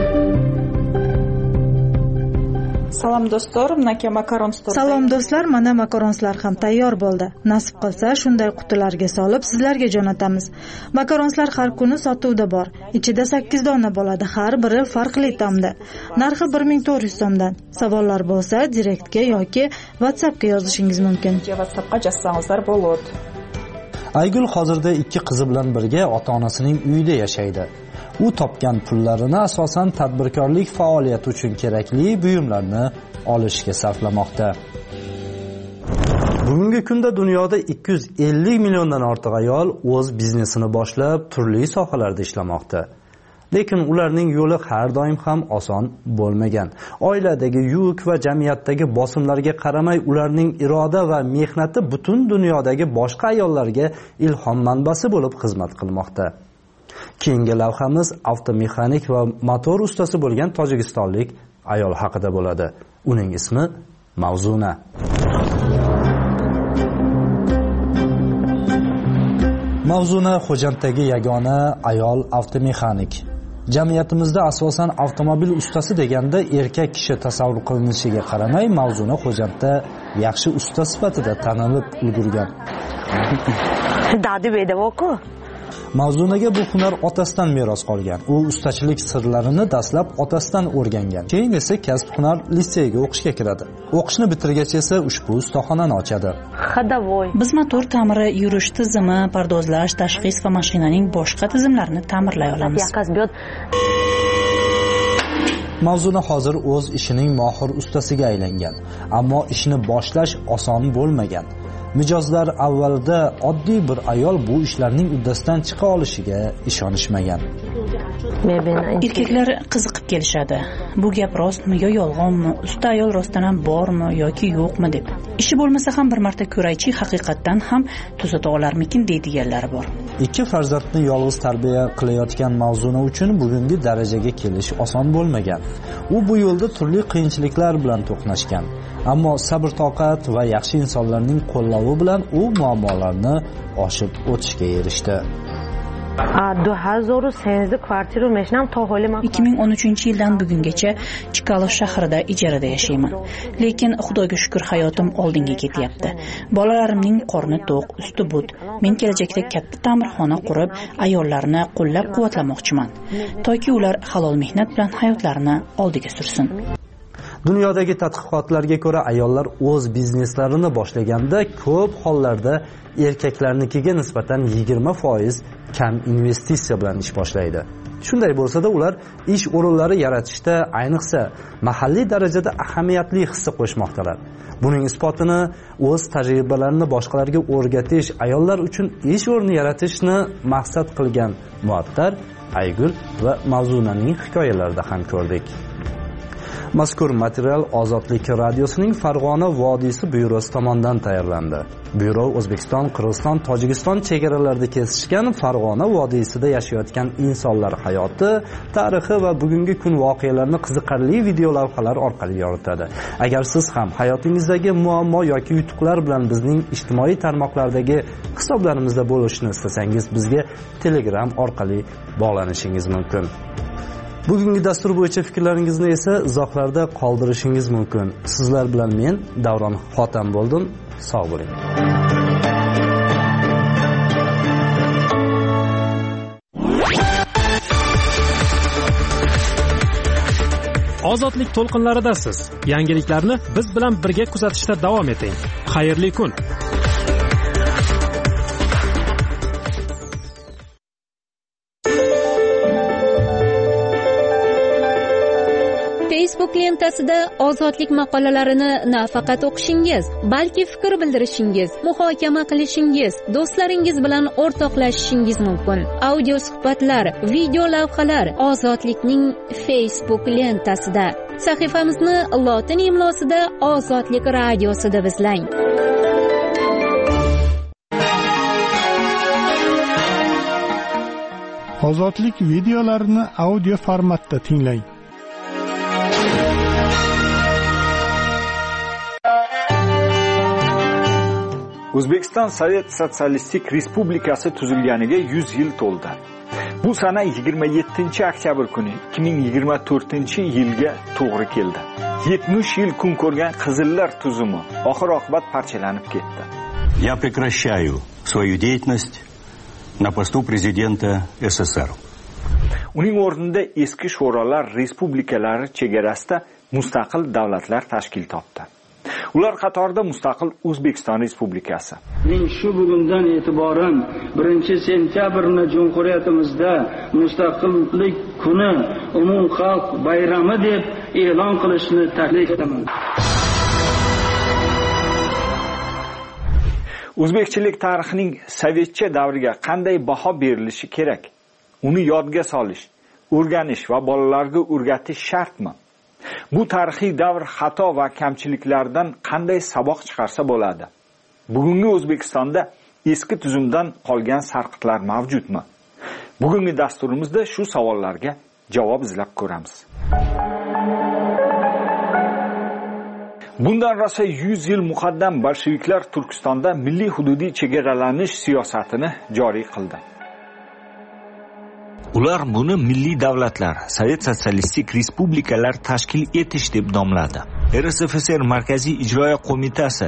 Salom do'stlar, menga makaron store. Salom do'stlar, mana makaronslar ham tayyor bo'ldi. Nasib qilsa, shunday qutilarga solib sizlarga jo'natamiz. Makaronslar har kuni sotuvda bor. Ichida 8 dona bo'ladi, har biri farqli ta'mda. Narxi 1400 so'mdan. Savollar bo'lsa, direktga yoki WhatsAppga yozishingiz mumkin. WhatsAppga yozsangizlar bo'ladi. Aygul hozirda 2 qizi bilan birga ota-onasining uyida yashaydi. U topgan pullarini asosan tadbirkorlik faoliyati uchun kerakli buyumlarni olishga sarflamoqda. Bugungi kunda dunyoda 250 milliondan ortiq ayol o'z biznesini boshlab, turli sohalarda ishlamoqda. Lekin ularning yo'li har doim ham oson bo'lmagan. Oiladagi yuk va jamiyatdagi bosimlarga qaramay, ularning iroda va mehnati butun dunyodagi boshqa ayollarga ilhom manbasi bo'lib xizmat qilmoqda. Keyingi lavhamiz avtomexanik va motor ustasi bo'lgan tojikistonlik ayol haqida bo'ladi. Uning ismi Mavzuna. Mavzuna Xo'janddagi yagona ayol avtomexanik. Jamiyatimizda asosan avtomobil ustasi deganda erkak kishi tasavvur qilinishiga qaramay, Mavzuna Xo'jandda yaxshi usta sifatida tanilib ulgurgan. Dadi bedavoku. Mavzunaga bu hunar otasidan meros qolgan. U ustachilik sirlarini dastlab otasidan o'rgangan. Keyin esa kasb-hunar liseyga o'qishga kiradi. O'qishni bitirgach esa ushbu ustaxonani ochadi. Biz motor ta'miri, yurish tizimi, pardozlash, tashxis va mashinaning boshqa tizimlarini ta'mirlay olamiz. Mavzuna hozir o'z ishining mohir ustasiga aylangan, ammo ishni boshlash oson bo'lmagan. Mijozlar avvalda oddiy bir ayol bu ishlarning uddasidan chiqa olishiga ishonishmagan. Erkaklar qiziqib kelishadi. Bu gap rostmi yo yolg'onmi? Usta ayol rostdan ham bormi yoki yo'qmi deb. Ishi bo'lmasa ham bir marta ko'raychi, haqiqatdan ham tuzata olarmikin deydiganlari bor. 2 farzandni yolg'iz tarbiya qilayotgan Mavzuna uchun bugungi darajaga kelish oson bo'lmagan. U bu yo'lda turli qiyinchiliklar bilan to'qnashgan. Ammo sabr-toqat va yaxshi insonlarning qo'llavi bilan u muammolarni oshib o'tishga erishdi. 2013 yildan bugungacha Chkalov shahrida ijarada yashayman. Lekin Xudoga shukr, hayotim oldinga ketyapti. Bolalarimning qorni to'q, usti but. Men kelajakda katta ta'mirxona qurib, ayollarni qo'llab-quvvatlamoqchiman, toki ular halol mehnat bilan hayotlarini oldiga sursin. Dunyodagi tadqiqotlarga ko'ra, ayollar o'z bizneslarini boshlaganda ko'p hollarda erkaklarnikiga nisbatan 20% kam investitsiya bilan ish boshlaydi. Shunday bo'lsa-da, ular ish o'rinlari yaratishda, ayniqsa mahalliy darajada ahamiyatli hissa qo'shmoqdalar. Buning isbotini o'z tajribalarini boshqalarga o'rgatish, ayollar uchun ish o'rni yaratishni maqsad qilgan Muattar, Aygul va Mavzunaning hikoyalarida ham ko'rdik. Mazkur material Ozodlik radiosining Farg'ona vodiysi byurosi tomonidan tayyorlandi. Byuro O'zbekiston, Qirg'iziston, Tojikiston chegaralarida kesishgan Farg'ona vodiysida yashayotgan insonlar hayoti, tarixi va bugungi kun voqealarini qiziqarli video lavhalar orqali yoritadi. Agar siz ham hayotingizdagi muammo yoki yutuqlar bilan bizning ijtimoiy tarmoqlardagi hisoblarimizda bo'lishni istasangiz, bizga Telegram orqali bog'lanishingiz mumkin. Bugungi dastur bo'yicha fikrlaringizni esa izohlarda qoldirishingiz mumkin. Sizlar bilan men Davron Xotam bo'ldim. Sog' bo'ling. Ozodlik to'lqinlaridasiz. Yangiliklarni biz bilan birga kuzatishda davom eting. Xayrli kun. Facebook lentasida ozodlik maqolalarini nafaqat o'qishingiz, balki fikr bildirishingiz, muhokama qilishingiz, do'stlaringiz bilan o'rtoqlashishingiz mumkin. Audio suhbatlar, video lavhalar ozodlikning Facebook lentasida. Sahifamizni lotin imlosida Ozodlik radiosi deb izlang. Ozodlik videolarini audio formatda tinglang. O'zbekiston Sovet Sotsialistik Respublikasi tuzilganiga 100 yil to'ldi. Bu sana 27-oktyabr kuni 2024-yilga to'g'ri keldi. 70 yil kun ko'rgan Qizillar tuzumi oxir-oqibat parchalanib ketdi. Я прекращаю свою деятельность на посту президента СССР. Uning o'rnida eski sho'rolar respublikalari chegarasida mustaqil davlatlar tashkil topdi. Ular qatorida mustaqil O'zbekiston Respublikasi. Men shu bugundan e'tiboran 1-sentyabrni Jumhuriyatimizda mustaqillik kuni umumxalq bayrami deb e'lon qilishni taklif etaman. O'zbekchilik tarixining sovetcha davriga qanday baho berilishi kerak? Uni yodga solish, o'rganish va bolalarga o'rgatish shartmi? Bu tarixiy davr xato va kamchiliklardan qanday saboq chiqarsa bo'ladi? Bugungi O'zbekistonda eski tuzumdan qolgan sarqitlar mavjudmi? Bugungi dasturimizda shu savollarga javob izlab ko'ramiz. Bundan rosa 100 yil muqaddam bolsheviklar Turkistonda milliy hududiy chegaralanish siyosatini joriy qildi. Ular buni milliy davlatlar, Sovet Sotsialistik Respublikalar tashkil etish deb nomladi. RSFSR Markaziy ijroiya qo'mitasi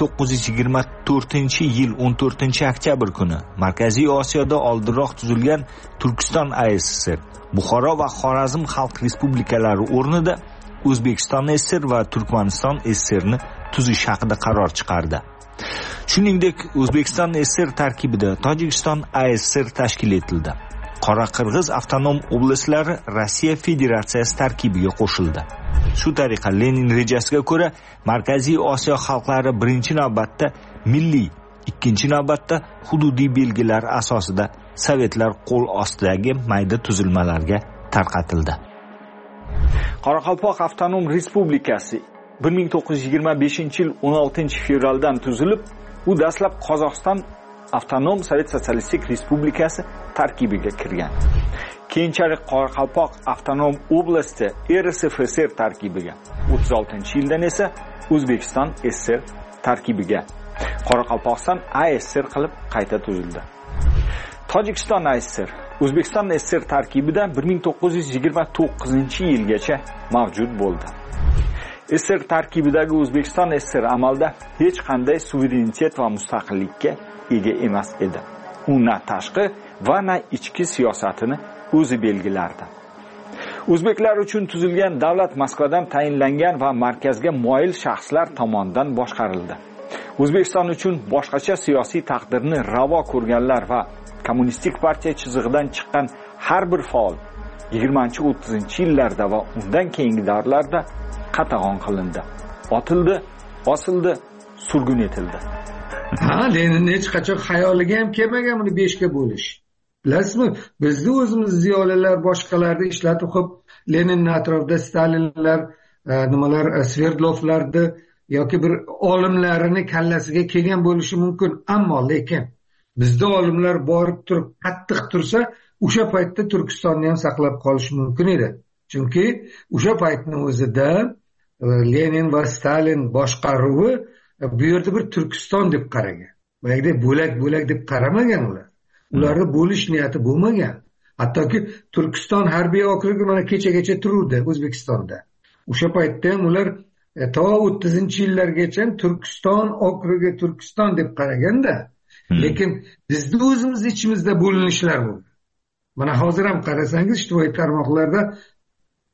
1924-yil 14-oktyabr kuni Markaziy Osiyoda oldinroq tuzilgan Turkiston ASSR, Buxoro va Xorazm xalq respublikalari o'rnida O'zbekiston SSR va Turkmaniston SSRni tuzish haqida qaror chiqardi. Shuningdek, O'zbekiston SSR tarkibida Tojikiston ASSR tashkil etildi. Qoraqirg'iz avtonom oblastlari Rossiya Federatsiyasi tarkibiga qo'shildi. Shu tariqa Lenin rejasiga ko'ra Markaziy Osiyo xalqlari birinchi navbatda milliy, ikkinchi navbatda hududiy belgilar asosida sovetlar qo'l ostidagi mayda tuzilmalarga tarqatildi. Qoraqalpoq avtonom respublikasi 1925-yil 16-fevraldan tuzilib, u dastlab Qozog'iston avtonom Sovet Sotsialistik Respublikasi tarkibiga kirgan. Keyinchalik Qoraqalpoq avtonom oblasti RSFSR tarkibiga, 36-yildan esa O'zbekiston SSR tarkibiga, Qoraqalpog'iston ASSR qilib qayta tuzildi. Tojikiston ASSR O'zbekiston SSR tarkibida 1929-yilgacha mavjud bo'ldi. SSR tarkibidagi O'zbekiston SSR amalda hech qanday suverenitet va mustaqillikka ega emas edi. U na tashqi va na ichki siyosatini o'zi belgilardi. O'zbeklar uchun tuzilgan davlat Moskvadan tayinlangan va markazga moyil shaxslar tomonidan boshqarildi. O'zbekiston uchun boshqacha siyosiy taqdirni ravo ko'rganlar va kommunistik partiya chizig'idan chiqqan har bir faol 20-30-yillarda va undan keyingi davrlarda qatag'on qilindi, otildi, osildi, surgun etildi. Lenin hech qachon xayoliga ham kelmagan buni 5 ga bo'lish. Bilasizmi, bizni o'zimiz ziyolilar boshqalarni ishlatib qo'yib, Leninning atrofida Stalinlar, nimalar, Sverdlovlarni yoki bir olimlarini kallasiga kelgan bo'lishi mumkin, ammo lekin bizda olimlar borib turib qattiq tursa, o'sha paytda Turkistonni ham saqlab qolish mumkin edi. Chunki o'sha paytning o'zida Lenin va Stalin boshqaruvi bu yerda bir Turkiston deb qaragan. Boyagidek bo'lak deb qaramagan ular. Ularni bo'lish niyati bo'lmagan. Hattoki Turkiston harbiy okrugi mana kechagacha turdi O'zbekistonda. O'sha paytda ham ular to 30-yillargacha Turkiston okrugi Turkiston deb qaraganda, lekin bizni o'zimiz ichimizda bo'linishlar bo'ldi. Mana hozir ham qarasangiz ijtimoiy tarmoqlarda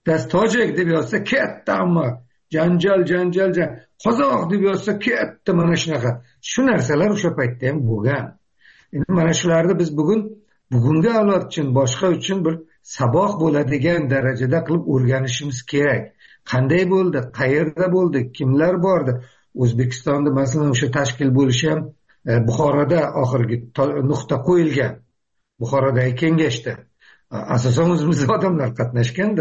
tojik deb yozsa katta amma janjal qozoq deb yozsa katta mana shunaqa shu narsalar o'sha paytda ham bo'lgan. Endi mana shularni biz bugungi avlod uchun boshqa uchun bir saboq bo'ladigan darajada qilib o'rganishimiz kerak. Qanday bo'ldi, qayerda bo'ldi, kimlar bordi? O'zbekistonda masalan o'sha tashkil bo'lishi ham Buxoroda oxirgi nuqta qo'yilgan. Buxorodagi kengashda asosan o'zimiz odamlar qatnashganda.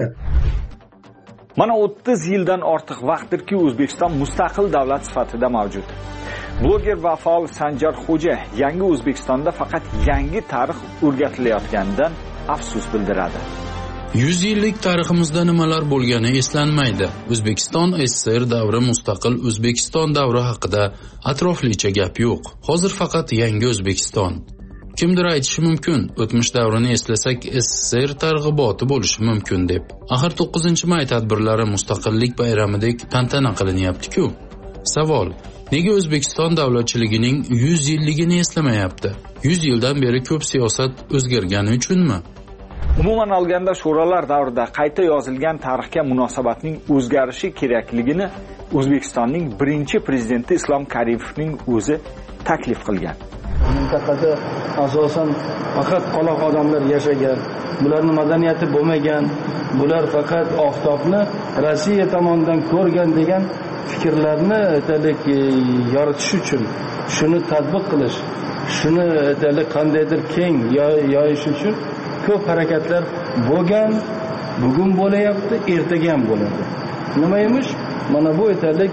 Mana 30 yildan ortiq vaqtdirki O'zbekiston mustaqil davlat sifatida mavjud. Bloger va faol Sanjar Xo'ja yangi O'zbekistonda faqat yangi tarix o'rgatilayotganidan afsus bildiradi. 100 yillik tariximizda nimalar bo'lgani eslanmaydi. O'zbekiston SSR davri, mustaqil O'zbekiston davri haqida atroflicha gap yo'q. Hozir faqat yangi O'zbekiston. Kimdir aytishi mumkin, o'tmish davrini eslasak SSR targ'iboti bo'lishi mumkin deb. Axir 9-may tadbirlari mustaqillik bayramidek tantana qilinyapti-ku. Savol: nega O'zbekiston davlatchiligining 100 yilligini eslamayapti? 100 yildan beri ko'p siyosat o'zgargani uchunmi? Umuman olganda sho'rolar davrida qayta yozilgan tarixga munosabatning o'zgarishi kerakligini O'zbekistonning birinchi prezidenti Islom Karimovning o'zi taklif qilgan. Mintaqada asosan faqat qoloq odamlar yashagan, bularning madaniyati bo'lmagan, bular faqat oftobni Rossiya tomonidan ko'rgan degan fikrlarni yoritish uchun, shuni tatbiq qilish, shuni qandaydir keng yoyish uchun ko'p harakatlar bo'lgan, bugun bo'layapti, ertaga ham bo'ladi. Nima emish? Mana bu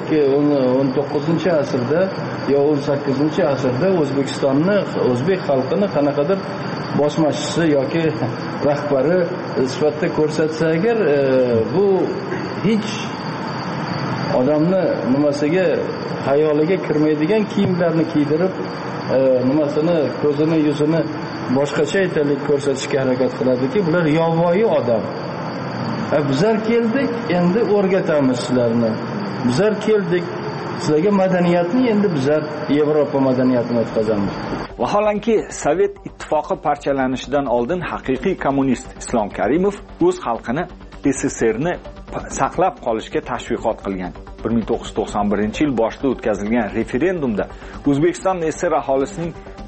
19-asrda yo 18-asrda O'zbekistonni, o'zbek xalqini qanaqadir bosmachisi yoki rahbari sifatida ko'rsatsa agar, bu hech odamni nimasiga, xayoliga kirmaydigan kiyimlarni kiydirib, nimasini, ko'zini, yuzini boshqacha ko'rsatishga harakat qiladiki, bular yovvoyi odam. Bizlar keldik, endi o'rgatamiz sizlarni. Bizlar keldik, sizlarga madaniyatni endi bizlar Yevropa madaniyatini o'tkazamiz. Vaholanki Sovet ittifoqi parchalanishidan oldin haqiqiy kommunist Islom Karimov o'z xalqini SSRni saqlab qolishga tashviqot qilgan. 1991-yil boshida o'tkazilgan referendumda O'zbekiston SSR aholisining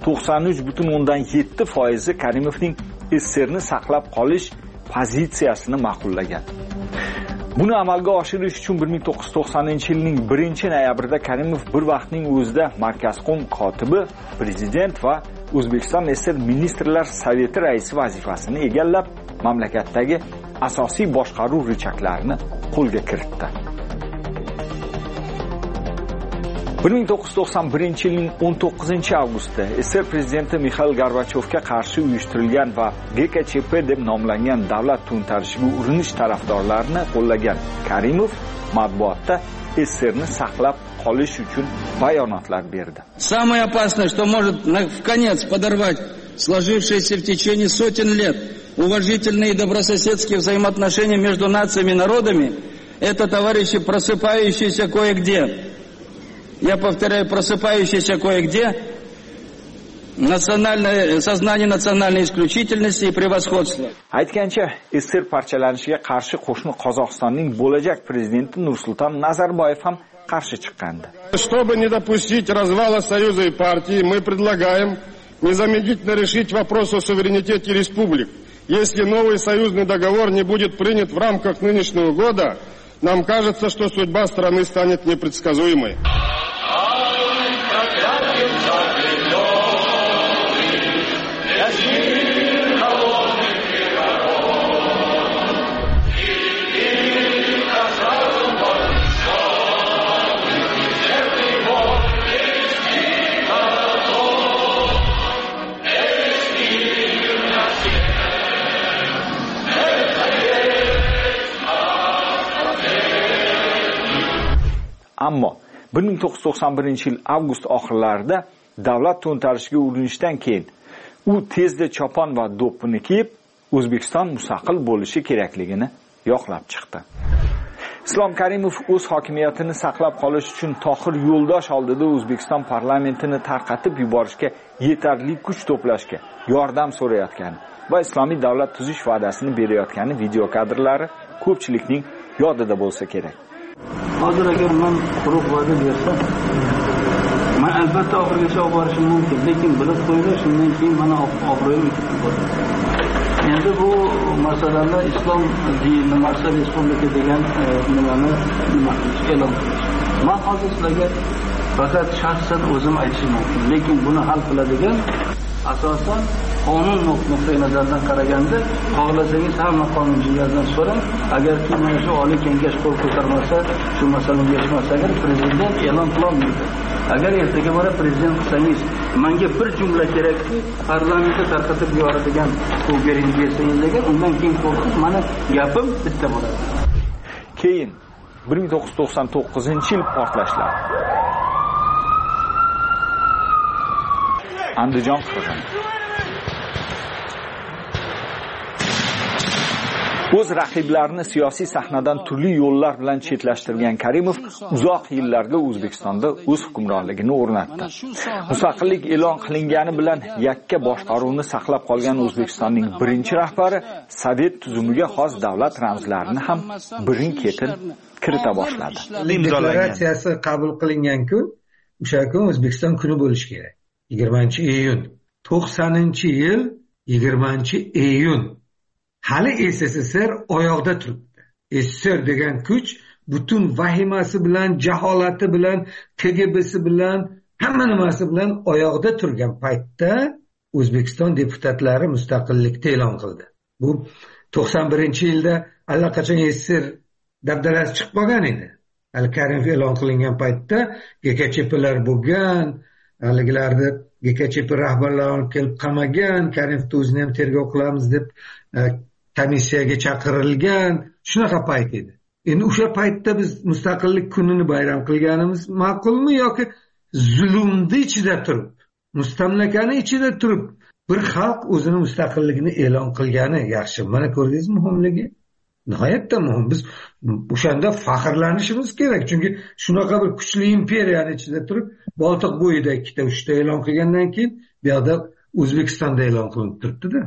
93.7% Karimovning SSRni saqlab qolish pozitsiyasini ma'qullagan. Buni amalga oshirish uchun 1990-yilning 1-noyabrida Karimov bir vaqtning o'zida Markazqo'm kotibi, prezident va O'zbekiston SSR ministrlar soveti raisi vazifasini egallab, mamlakatdagi asosiy boshqaruv richaklarini qo'lga kiritdi. 1991-yilning 19-avgustida SSR prezidenti Mixail Gorbachevga qarshi uyushtirilgan va GKChP deb nomlangan davlat to'ntarishiga urinish tarafdorlarini qo'llagan Karimov matbuotda SSRni saqlab qolish uchun bayonotlar berdi. Самое опасное, что может в конец подорвать сложившиеся в течение сотен лет уважительные и добрососедские взаимоотношения между нациями и народами, это, товарищи, просыпающиеся кое-где. Я повторяю, просыпающиеся кое-где сознание национальной исключительности и превосходства. Aytgancha, SSR parchalanishiga qarshi qo'shni Qozog'istonning bo'lajak prezidenti Nursulton Nazarboyev ham qarshi chiqqandi. Чтобы не допустить развала союза и партии, мы предлагаем незамедлительно решить вопрос о суверенитете республик. Если новый союзный договор не будет принят в рамках нынешнего года, нам кажется, что судьба страны станет непредсказуемой. Ammo 1991-yil avgust oxirlarida davlat to'ntarishiga urinishdan keyin u tezda chopon va do'ppini kiyib O'zbekiston mustaqil bo'lishi kerakligini yoqlab chiqdi. Islom Karimov o'z hokimiyatini saqlab qolish uchun Tohir Yo'ldosh oldida O'zbekiston parlamentini tarqatib yuborishga yetarli kuch to'plashga yordam so'rayotgani va islomiy davlat tuzish va'dasini berayotgani video kadrlari ko'pchilikning yodida bo'lsa kerak. Hozir agar men quruq va'da bersam, men albatta oxirigacha olib borishim mumkin, lekin bilib qo'yinglar, shundan keyin mana obro'yim ketib qoladi. Endi bu masalalar islom dini maqsad respublika degan nimani e'lon qilish. Men hozir sizlarga faqat shaxsan o'zim aytishim mumkin, lekin buni hal qiladigan asosan qonun nuqtai nazaridan qaraganda xohlasangiz hamma qonunchilardan so'rang, agarki mana shu oliy kengash qo'l ko'tarmasa, shu masalani yechmasa, agar prezident e'lon qilolmaydi. Agar ertaga bora prezident qilsangiz, menga bir jumla kerakki, parlamentda tarqatib yuboradigan bu bering desangiz, agar undan keyin qo'rqib, mana gapim bitta bo'ladi. Keyin 1999-yil portlashlar. Andijon qirg'ini. O'z raqiblarini siyosiy sahnadan turli yo'llar bilan chetlashtirgan Karimov uzoq yillarga O'zbekistonda o'z hukmronligini o'rnatdi. Mustaqillik e'lon qilingani bilan yakka boshqaruvni saqlab qolgan O'zbekistonning birinchi rahbari Sovet tuzumiga xos davlat ramzlarini ham birin-ketin kirita boshladi. Deklaratsiyasi qabul qilingan kun, o'sha kun O'zbekiston kuni bo'lishi kerak. 20-iyun. 90-yil 20-iyun. Hali SSSR oyoqda turibdi. SSSR degan kuch butun vahimasi bilan, jaholati bilan, KGB'si bilan, hamma nimasi bilan oyoqda turgan paytda O'zbekiston deputatlari mustaqillikni e'lon qildi. Bu 91-yilda allaqachon SSSR dabdalasi chiqib qolgan edi. Al-Karimov e'lon qilingan paytda GKCHPlar bo'lgan, haligilarni GKCHP rahbarlari olib kelib qamagan, Karimovni o'zini ham tergov qilamiz deb komissiyaga chaqirilgan, shunaqa payt edi. Endi o'sha paytda biz mustaqillik kunini bayram qilganimiz ma'qulmi yoki zulmni ichida turib, mustamlakani ichida turib bir xalq o'zini mustaqilligini e'lon qilgani yaxshi? Mana ko'rdingizmi muhimligi? Nihoyatda muhim. Biz o'shanda faxrlanishimiz kerak, chunki shunaqa bir kuchli imperiyani ichida turib, Boltiq bo'yida 2-3 e'lon qilgandan keyin bu yoqda O'zbekistonda e'lon qilinib turibdi-da.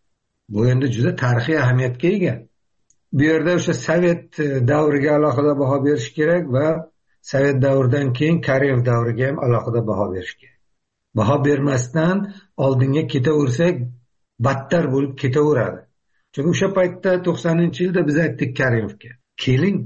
Bu endi juda tarixiy ahamiyatga ega. Bu yerda o'sha Sovet davriga alohida baho berish kerak va Sovet davridan keyin Karimov davriga ham alohida baho berish kerak. Baho bermasdan oldinga ketaversak, battar bo'lib ketaveradi. Chunki o'sha paytda 90-yilda biz aytdik Karimovga, keling,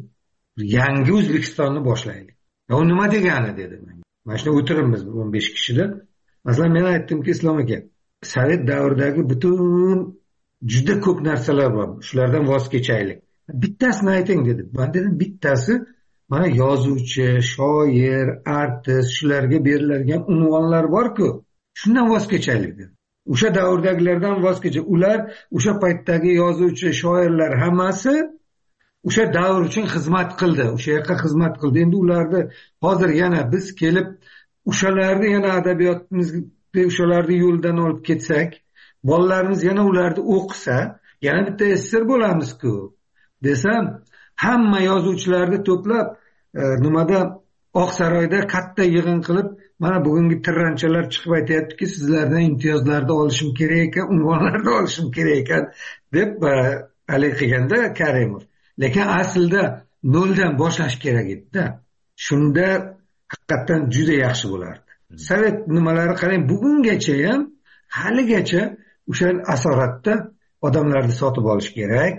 yangi O'zbekistonni boshlaylik. U nima degani dedi menga. Mana shunda o'tiribmiz 15 kishida. Masalan, men aytdimki, Islom aka, Sovet davridagi butun juda ko'p narsalar bor. Shulardan voz kechaylik. Bittasini ayting dedi. Men dedim, bittasi mana yozuvchi, shoir, artist, shularga beriladigan unvonlar bor-ku, shundan voz kechaylik dedi. O'sha davrdagilardan voz kechib, ular o'sha paytdagi yozuvchi, shoirlar hammasi o'sha davr uchun xizmat qildi, o'sha yoqqa xizmat qildi. Endi ularni hozir yana biz kelib o'shalarni yana adabiyotimizga o'shalarni yo'ldan olib ketsak, bolalarimiz yana ularni o'qisa, yana bitta SSR bo'lamiz-ku desam, hamma yozuvchilarni to'plab nimada Oqsaroyda katta yig'in qilib, mana bugungi tirranchalar chiqib aytayaptiki, sizlardan imtiyozlarni olishim kerak ekan, unvonlarni olishim kerak ekan deb hali qilganda Karimov. Lekin aslida noldan boshlash kerak edi-da. Shunda haqiqatan juda yaxshi bo'lardi. Sovet nimalari qarang, bugungacha ham haligacha o'sha asoratda odamlarni sotib olish kerak.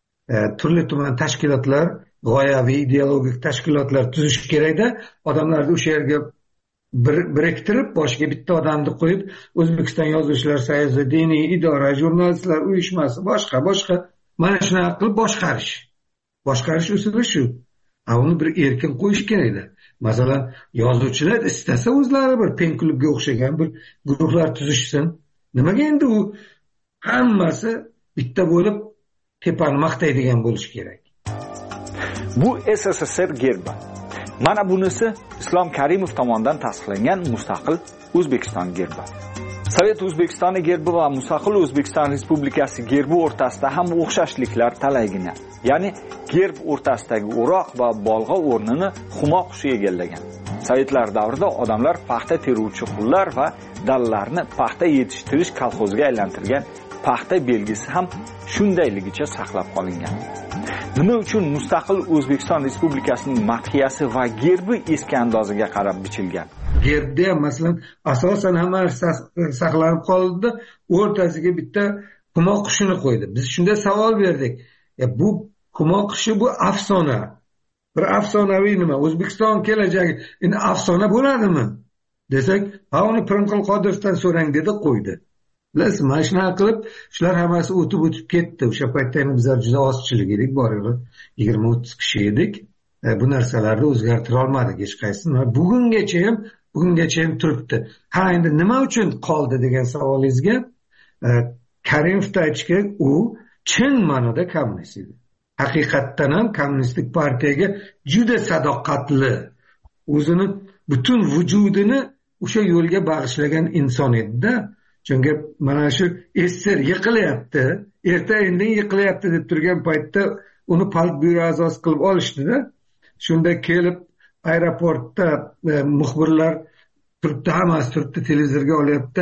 Turli tuman tashkilotlar, g'oyaviy ideologik tashkilotlar tuzish kerakda, odamlarni o'sha yerga biriktirib, boshiga bitta odamni qo'yib, O'zbekiston Yozuvchilar soyuzi, diniy idora, jurnalistlar uyushmasi, boshqa mana shunaqa qilib boshqarish usuli shu. Uni bir erkin qo'yish kerakda. Masalan, yozuvchilar istasa o'zlari bir pen klubga o'xshagan bir guruhlar tuzishsin. Nimaga endi u hammasi bitta bo'lib tepani maqtaydigan bo'lish kerak? Bu SSSR gerbi. Mana bunisi Islom Karimov tomonidan tasdiqlangan mustaqil O'zbekiston gerbi. Sovet O'zbekistoni gerbi va mustaqil O'zbekiston Respublikasi gerbi o'rtasida ham o'xshashliklar talaygina. Ya'ni gerb o'rtasidagi o'roq va bolg'a o'rnini humo qushi egallagan. Sovetlar davrida odamlar paxta teruvchi qullar va dallarni paxta yetishtirish kolxoziga aylantirgan paxta belgisi ham shundayligicha saqlab qolingan. Nima uchun mustaqil O'zbekiston Respublikasining madhiyasi va gerbi eski andozaga qarab bichilgan? Gerbda masalan asosan hamma saqlanib qoldi, o'rtasiga bitta qumoq qushini qo'ydi. Biz shunda savol berdik. Bu qumoq qushi bu afsona. Bir afsonaviy nima? O'zbekiston kelajagi endi afsona bo'ladimi? Desak, ha uni Pirimqul Qodirovdan so'rang dedi, qo'ydi. Bilasizmi, mana shunaqa qilib shular hammasi o'tib ketdi. O'sha paytda bizlar juda ozchilik edik, bor-yo'g'i 20-30 kishi edik. Bu narsalarni o'zgartira olmadik hech qaysi. Bugungacha ham turibdi. Ha, endi nima uchun qoldi degan savolingizga Karimovda aytish kerak, u chin ma'noda kommunist edi. Haqiqatdan ham kommunistik partiyaga juda sadoqatli, o'zini butun vujudini o'sha yo'lga bag'ishlagan inson edi-da. Chunki mana shu SSR yiqilyapti, erta-indin yiqilyapti deb turgan paytda uni Politbyuro a'zosi qilib olishdi-da. Shunda kelib aeroportda muxbirlar turibdi, hammasi turibdi, televizorga olyapti.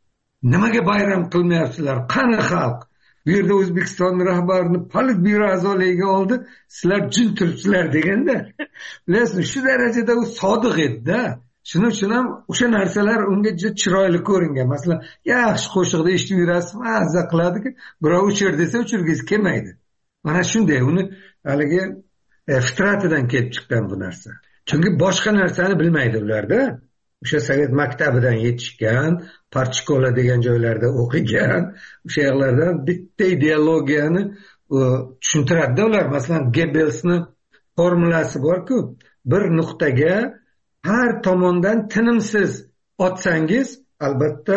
Nimaga bayram qilmayapsizlar? Qani xalq? Bu yerda O'zbekiston rahbarini Politbyuro a'zoligiga oldi, sizlar jin turibsizlar deganda. Bilasizmi, shu darajada u sodiq edi-da. Shuning uchun ham o'sha narsalar unga juda chiroyli ko'ringan. Masalan, yaxshi qo'shiqda eshitib yurasiz, mazza qiladi-ki, birov o'chir desa o'chirgisi kelmaydi. Mana shunday uni haligi fitratidan kelib chiqqan bu narsa. Chunki boshqa narsani bilmaydi ularda. O'sha Sovet maktabidan yetishgan, Parchikola degan joylarda o'qigan, o'sha yerlardan bitta ideologiyani tushuntiradi ular. Masalan, Goebbelsni formulasi bor-ku, bir nuqtaga har tomondan tinimsiz otsangiz, albatta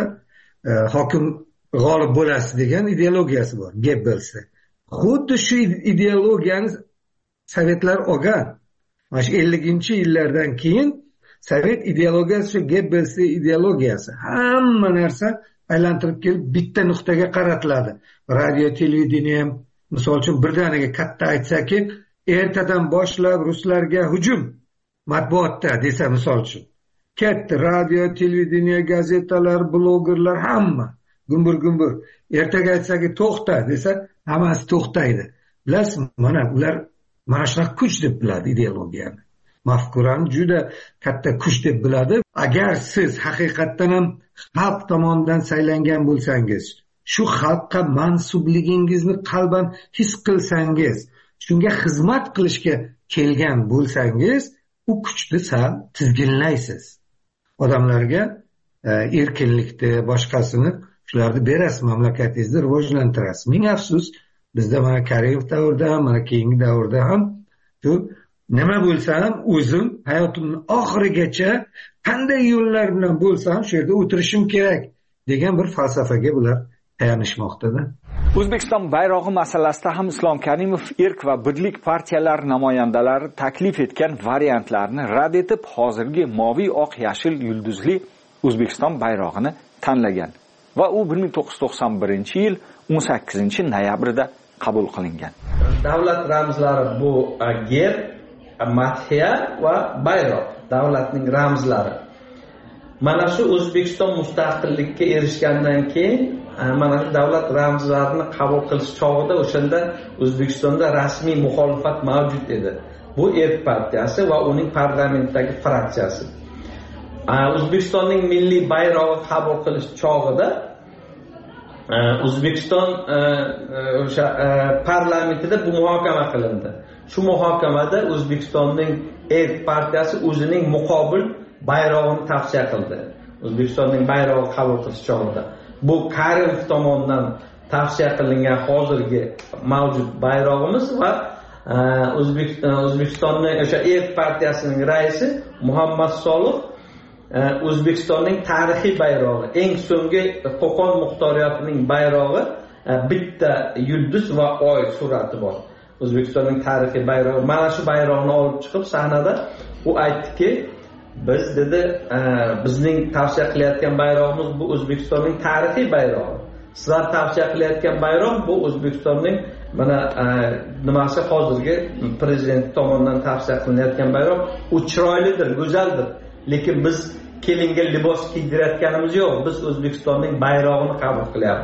hokim g'olib bo'lasiz degan ideologiyasi bor Goebbelsda. Xuddi shu ideologiyani Sovetlar olgan. Mana shu 50-yillardan keyin Sovet ideologiyasi shu Goebbelsning ideologiyasi. Hamma narsa aylantirib kelib bitta nuqtaga qaratiladi. Radio, televideniya ham misol uchun birdaniga katta aytsaki, ertadan boshlab ruslarga hujum matbuotda desa misol uchun. Katta radio, televideniya, gazetalar, blogerlar hamma gumbur-gumbur. Ertaga aytsaki to'xta desa, hammasi to'xtaydi. Bilasizmi, mana ular mana shunaqa kuch deb biladi ideologiyani. Mafkurani juda katta kuch deb biladi. Agar siz haqiqatdan ham xalq tomonidan saylangan bo'lsangiz, shu xalqqa mansubligingizni qalban his qilsangiz, shunga xizmat qilishga kelgan bo'lsangiz, u kuchni sal tizginlaysiz. Odamlarga erkinlikni, boshqasini shularni berasiz, mamlakatingizni rivojlantirasiz. Ming afsus, bizda mana Karimov davrida ham, mana keyingi davrda ham shu nima bo'lsa ham o'zim hayotimning oxirigacha qanday yo'llar bilan bo'lsa ham shu yerda o'tirishim kerak degan bir falsafaga bular tayanishmoqda-da. O'zbekiston bayrog'i masalasida ham Islom Karimov Erk va Birlik partiyalari namoyandalari taklif etgan variantlarni rad etib, hozirgi moviy, oq, yashil, yulduzli O'zbekiston bayrog'ini tanlagan va u 1991-yil 18-noyabrida qabul qilingan. Davlat ramzlari bu gerb, madhiya va bayroq, davlatning ramzlari. Mana shu O'zbekiston mustaqillikka erishgandan keyin mana shu davlat ramzlarini qabul qilish chog'ida o'shanda O'zbekistonda rasmiy muxolifat mavjud edi. Bu Erk partiyasi va uning parlamentdagi fraksiyasi. O'zbekistonning milliy bayrog'i qabul qilish chog'ida O'zbekiston o'sha parlamentida bu muhokama qilindi. Shu muhokamada O'zbekistonning Erk partiyasi o'zining muqobil bayrog'ini tavsiya qildi. O'zbekistonning bayrog'i qabul qilish chog'ida bu Karimov tomonidan tavsiya qilingan hozirgi mavjud bayrog'imiz va O'zbekistonning o'sha Erk partiyasining raisi Muhammad Solih O'zbekistonning tarixiy bayrog'i, eng so'nggi Qo'qon muxtoriyatining bayrog'i, bitta yulduz va oy surati bor. O'zbekistonning tarixiy bayrog'i. Mana shu bayroqni olib chiqib sahnada u aytdiki, biz dedi, bizning tavsiya qilayotgan bayrog'imiz bu O'zbekistonning tarixiy bayrog'i. Sizlar tavsiya qilayotgan bayroq bu O'zbekistonning mana nimasi hozirgi prezident tomonidan tavsiya qilinayotgan bayroq. U chiroylidir, go'zaldir. Lekin biz kelinga libos kiydirayotganimiz yo'q. Biz O'zbekistonning bayrog'ini qabul qilyapmiz.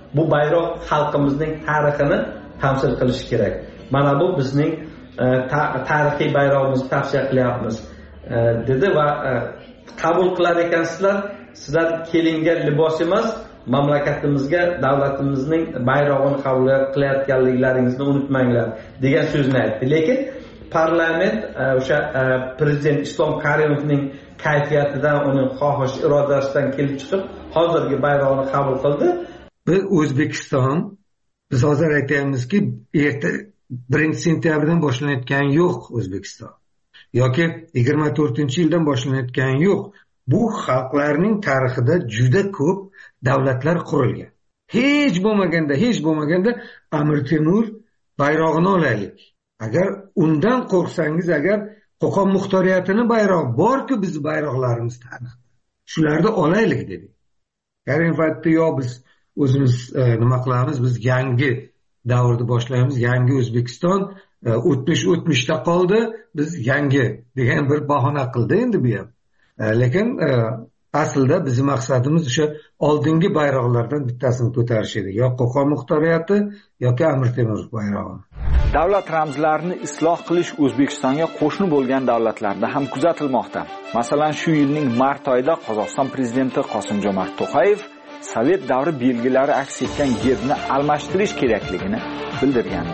bu bayroq xalqimizning tarixini tamsil qilishi kerak. Mana bu bizning tarixiy bayrog'imizni tavsiya qilyapmiz dedi va qabul qilar ekansizlar, sizlar kelingan libos emas, mamlakatimizga davlatimizning bayrog'ini qabul qilayotganliklaringizni unutmanglar degan so'zni aytdi. Lekin parlament o'sha prezident Islom Karimovning kayfiyatidan, uning xohish irodasidan kelib chiqib hozirgi bayroqni qabul qildi. Biz O'zbekiston, biz hozir aytamizki, 1-sentyabrdan boshlanayotgan yo'q O'zbekiston. Yoki 24-yildan boshlanayotgan yo'q. Bu xalqlarning tarixida juda ko'p davlatlar qurilgan. Hech bo'lmaganda Amir Temur bayrog'ini olaylik. Agar undan qo'rqsangiz, agar Qo'qon muxtoriyatining bayrog'i bor-ku, bizning bayroqlarimiz tarixda. Shularni olaylik dedik. Karimov aytdi, yo biz o'zimiz nima qilamiz, biz yangi davrni boshlaymiz, yangi O'zbekiston, o'tmishda qoldi, biz yangi degan bir bahona qildi endi bu ham. Lekin aslida bizning maqsadimiz o'sha oldingi bayroqlardan bittasini ko'tarish edi, yo Qo'qon muxtoriyati yoki Amir Temur bayrog'i. Davlat ramzlarini isloh qilish O'zbekistonga qo'shni bo'lgan davlatlarda ham kuzatilmoqda. Masalan, shu yilning mart oyida Qozog'iston prezidenti Qosim-Jomart To'qayev Sovet davri belgilari aks etgan gerbni almashtirish kerakligini bildirgandi.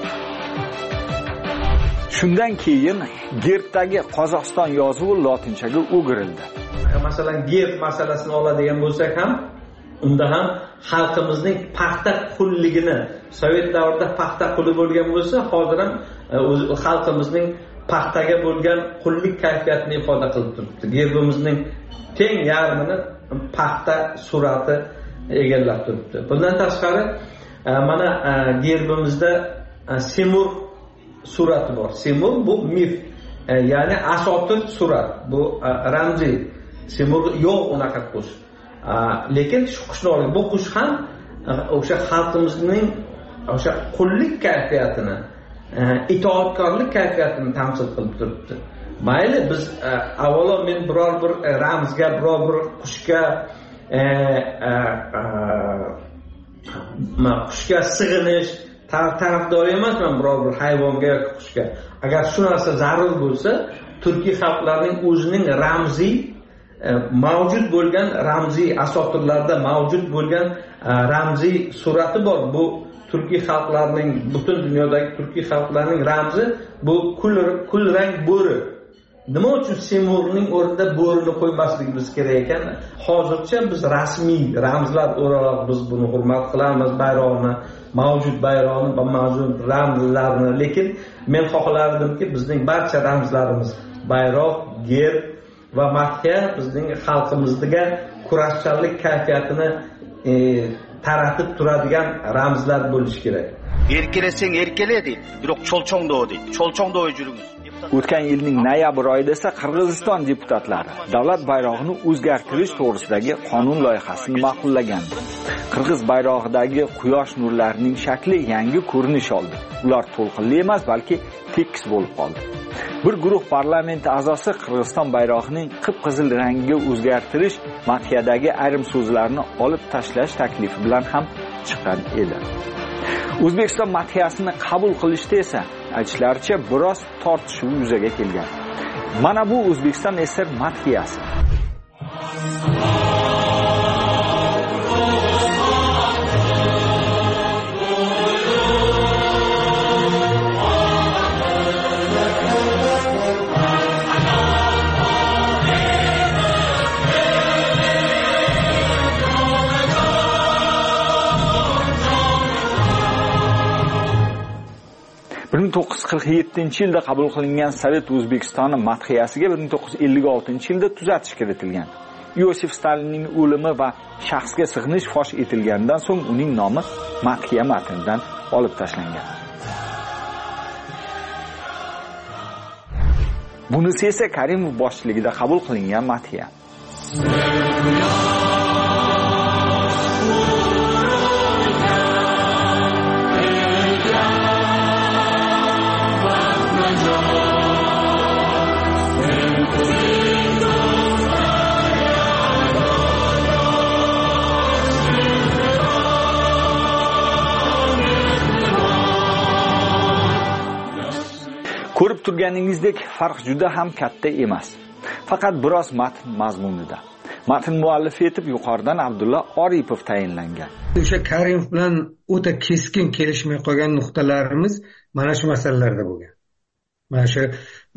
Shundan keyin gerbdagi Qozog'iston yozuvi lotinchaga o'girildi. Masalan, gerb masalasini oladigan bo'lsak ham, unda ham xalqimizning paxta qulligini, Sovet davrida paxta quli bo'lgan bo'lsa, hozir ham xalqimizning paxtaga bo'lgan qullik kayfiyatini ifoda qilib turibdi. Gerbimizning teng yarmini paxta surati egallab turibdi. Bundan tashqari, mana gerbimizda Semur surati bor. Semur bu mif, ya'ni asotir surat, bu ramziy. Semur yo'q unaqa qush. Lekin shu qushni oling, bu qush ham o'sha xalqimizning o'sha qullik kayfiyatini, itoatkorlik kayfiyatini tamsil qilib turibdi. Mayli, biz avvalo men biror bir ramzga, biror bir qushga sig'inish tarafdori emasman, biror bir hayvonga yoki qushga. Agar shu narsa zarur bo'lsa, turkiy xalqlarning o'zining ramziy mavjud bo'lgan ramziy asotirlarda mavjud bo'lgan ramziy surati bor. Bu turkiy xalqlarning, butun dunyodagi turkiy xalqlarning ramzi bu kul rang bo'ri. Nima uchun Semurning o'rnida bo'rini qo'ymasligimiz kerak ekan? Hozircha biz rasmiy ramzlar o'ralab biz buni hurmat qilamiz, bayroqni, mavjud bayroqni va mavjud ramzlarni. Lekin men xohlardimki, bizning barcha ramzlarimiz, bayroq, gerb va madhiya bizning xalqimizga kurashchanlik kayfiyatini taratib turadigan ramzlar bo'lishi kerak. Erkelesang erkele deydi, biroq cho'lchongdo deydi. Cho'lchongdo yurimiz. O'tgan yilning noyabr oyida esa Qirg'iziston deputatlari davlat bayrog'ini o'zgartirish to'g'risidagi qonun loyihasini ma'qullagan. Qirg'iz bayrog'idagi quyosh nurlarining shakli yangi ko'rinish oldi. Ular to'lqinli emas, balki tekis bo'lib qoldi. Bir guruh parlament a'zosi Qirg'iziston bayrog'ining qip-qizil rangiga o'zgartirish, madhiyadagi ayrim so'zlarni olib tashlash taklifi bilan ham chiqqan edi. O'zbekiston madhiyasini qabul qilishda esa aytishlaricha biroz tortishuv yuzaga kelgan. Mana bu O'zbekiston SSR madhiyasi. yilda qabul qilingan Sovet O'zbekistoni madhiyasiga 1956-yilda tuzatish kiritilgan. Iosif Stalinning o'limi va shaxsga sig'inish fosh etilgandan so'ng uning nomi madhiya matnidan olib tashlangan. Bunisi esa Karimov boshchiligida qabul qilingan madhiya. Ko'rib turganingizdek, farq juda ham katta emas. Faqat biroz matn mazmunida. Matn muallifi etib yuqoridan Abdulla Oripov tayinlangan. O'sha Karimov bilan o'ta keskin kelishmay qolgan nuqtalarimiz mana shu masalalarda bo'lgan. Mana shu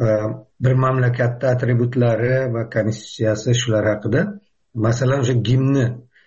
bir mamlakatning atributlari va konstitutsiyasi shular haqida. Masalan, o'sha gimni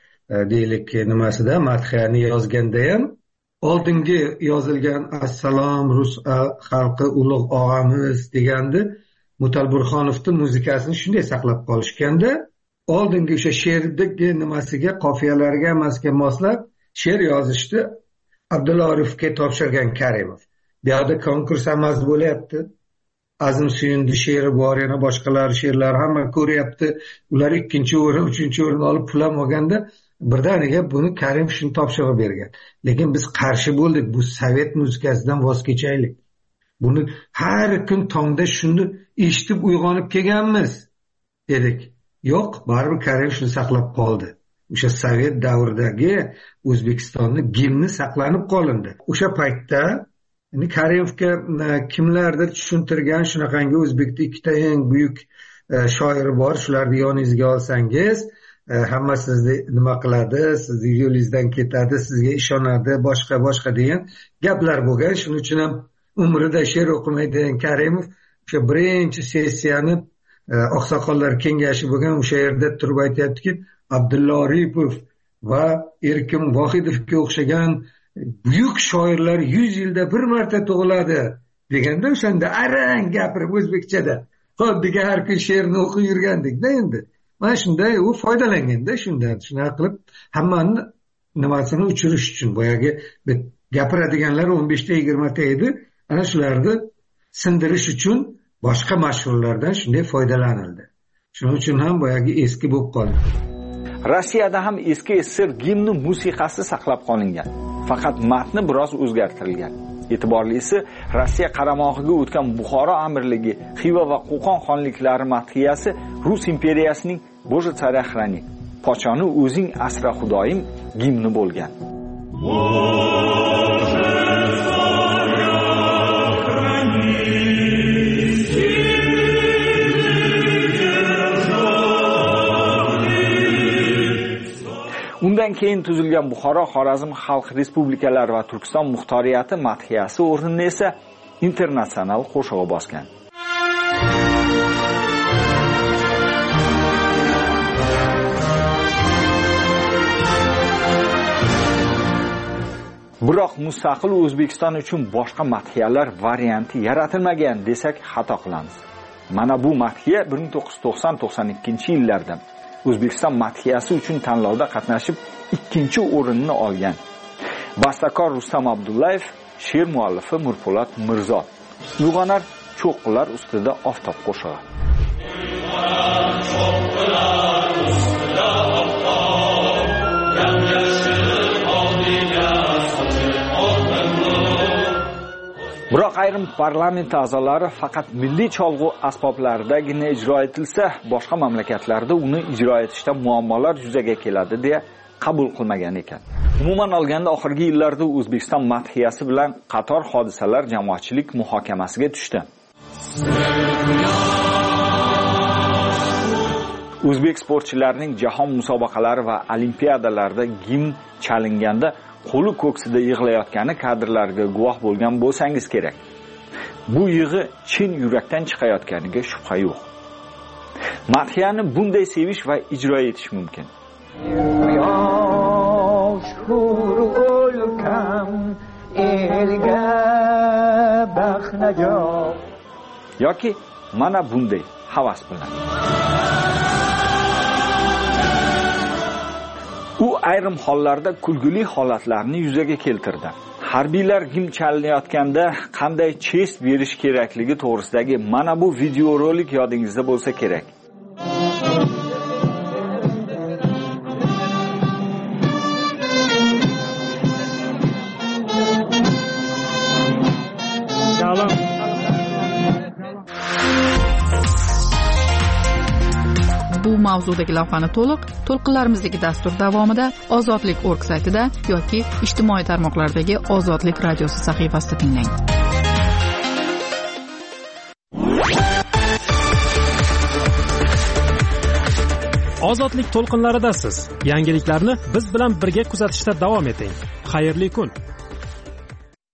deylik nimasida madhiyani yozganda ham oldingi yozilgan assalom rus xalqi ulug' og'amiz deganda Mutal Burxonovning muzikasini shunday saqlab qolishganda, oldingi o'sha she'rdagi nimasiga, qofiyalariga hammasiga moslab she'r yozishni Abdulla Oripovga topshirgan Karimov. Bu yerda konkurs amas bo'lyapti. Azim Suyundi she'ri bor, yana boshqalar she'rlar hamma ko'ryapti. Ular 2-o'rin, 3-o'rin olib pul ham olganda birdaniga buni Karim shuni topshirib bergan. Lekin biz qarshi bo'ldik. Bu sovet muzikasidan voz kechaylik. Buni har kun tongda shuni eshitib uyg'onib kelganmiz dedik. Yo'q, baribir Karim shuni saqlab qoldi. O'sha sovet davridagi O'zbekistonning gimni saqlanib qolindi. O'sha paytda Karimovga kimlardir tushuntirgan shunaqangi o'zbekning ikkita eng buyuk shoiri bor, shularni yoningizga olsangiz, hamma sizni nima qiladi, sizni yo'lingizdan ketadi, sizga ishonadi, boshqa degan gaplar bo'lgan. Shuning uchun ham umrida she'r o'qimaydigan Karimov o'sha birinchi sessiyani oqsoqollar kengashi bo'lgan o'sha yerda turib aytayaptiki, Abdulla Oripov va Erkim Vohidovga o'xshagan buyuk shoirlar 100 yilda bir marta tug'iladi deganda o'shanda arang gapirib o'zbekchada xuddiga har kun she'rni o'qib yurgandek-da endi. Mana shunday u foydalanganda shundan shunaqa qilib hammani nimasini uchirish uchun boyagi gapiradiganlar 15 ta 20 ta edi. Ana shularni sindirish uchun boshqa mashhurlardan shunday foydalanildi. Shuning uchun ham boyagi eski bo'lib qoldi. Rossiyada ham eski SSR gimni musiqasi saqlab qolingan. Faqat matni biroz o'zgartirilgan. E'tiborlisi, Rossiya qaramog'iga o'tgan Buxoro amirligi, Xiva va Qo'qon xonliklari madhiyasi Rus imperiyasining Boje tsarya xrani, pochoni o'zing asra xudoyim gimni bo'lgan. Undan keyin tuzilgan Buxoro, Xorazm Xalq Respublikalari va Turkiston muxtoriyati madhiyasi o'rnini esa internatsional qo'shig'i bosgan. Biroq mustaqil O'zbekiston uchun boshqa madhiyalar varianti yaratilmagan desak xato qilamiz. Mana bu madhiya 1990-92-yillarda O'zbekiston madhiyasi uchun tanlovda qatnashib 2-o'rinni olgan. Bastakor Rustam Abdullayev, she'r muallifi Mirpo'lat Mirzo. Uyg'onar cho'qqilar ustida oftob qo'shig'i. Biroq ayrim parlament a'zolari faqat milliy cholg'u asboblaridagina ijro etilsa, boshqa mamlakatlarda uni ijro etishda muammolar yuzaga keladi deya qabul qilmagan ekan. Umuman olganda oxirgi yillarda O'zbekiston madhiyasi bilan qator hodisalar jamoatchilik muhokamasiga tushdi. O'zbek sportchilarining jahon musobaqalari va olimpiadalarda gimn chalinganda qo'li ko'ksida yig'layotgani kadrlarga guvoh bo'lgan bo'lsangiz kerak. Bu yig'i chin yurakdan chiqayotganiga shubha yo'q. Madhiyani bunday sevish va ijro etish mumkin. Yoki mana bunday havas bilan. U ayrim hollarda kulgili holatlarni yuzaga keltirdi. Harbiylar gimn chalinayotganda qanday chest berish kerakligi to'g'risidagi mana bu videorolik yodingizda bo'lsa kerak. Bu mavzudagi lavhani to'lqinlarimizdagi dastur davomida Ozodlik.org saytida yoki ijtimoiy tarmoqlardagi Ozodlik radiosi sahifasida tinglang. ozodlik to'lqinlaridasiz. Yangiliklarni biz bilan birga kuzatishda davom eting. Xayrli kun.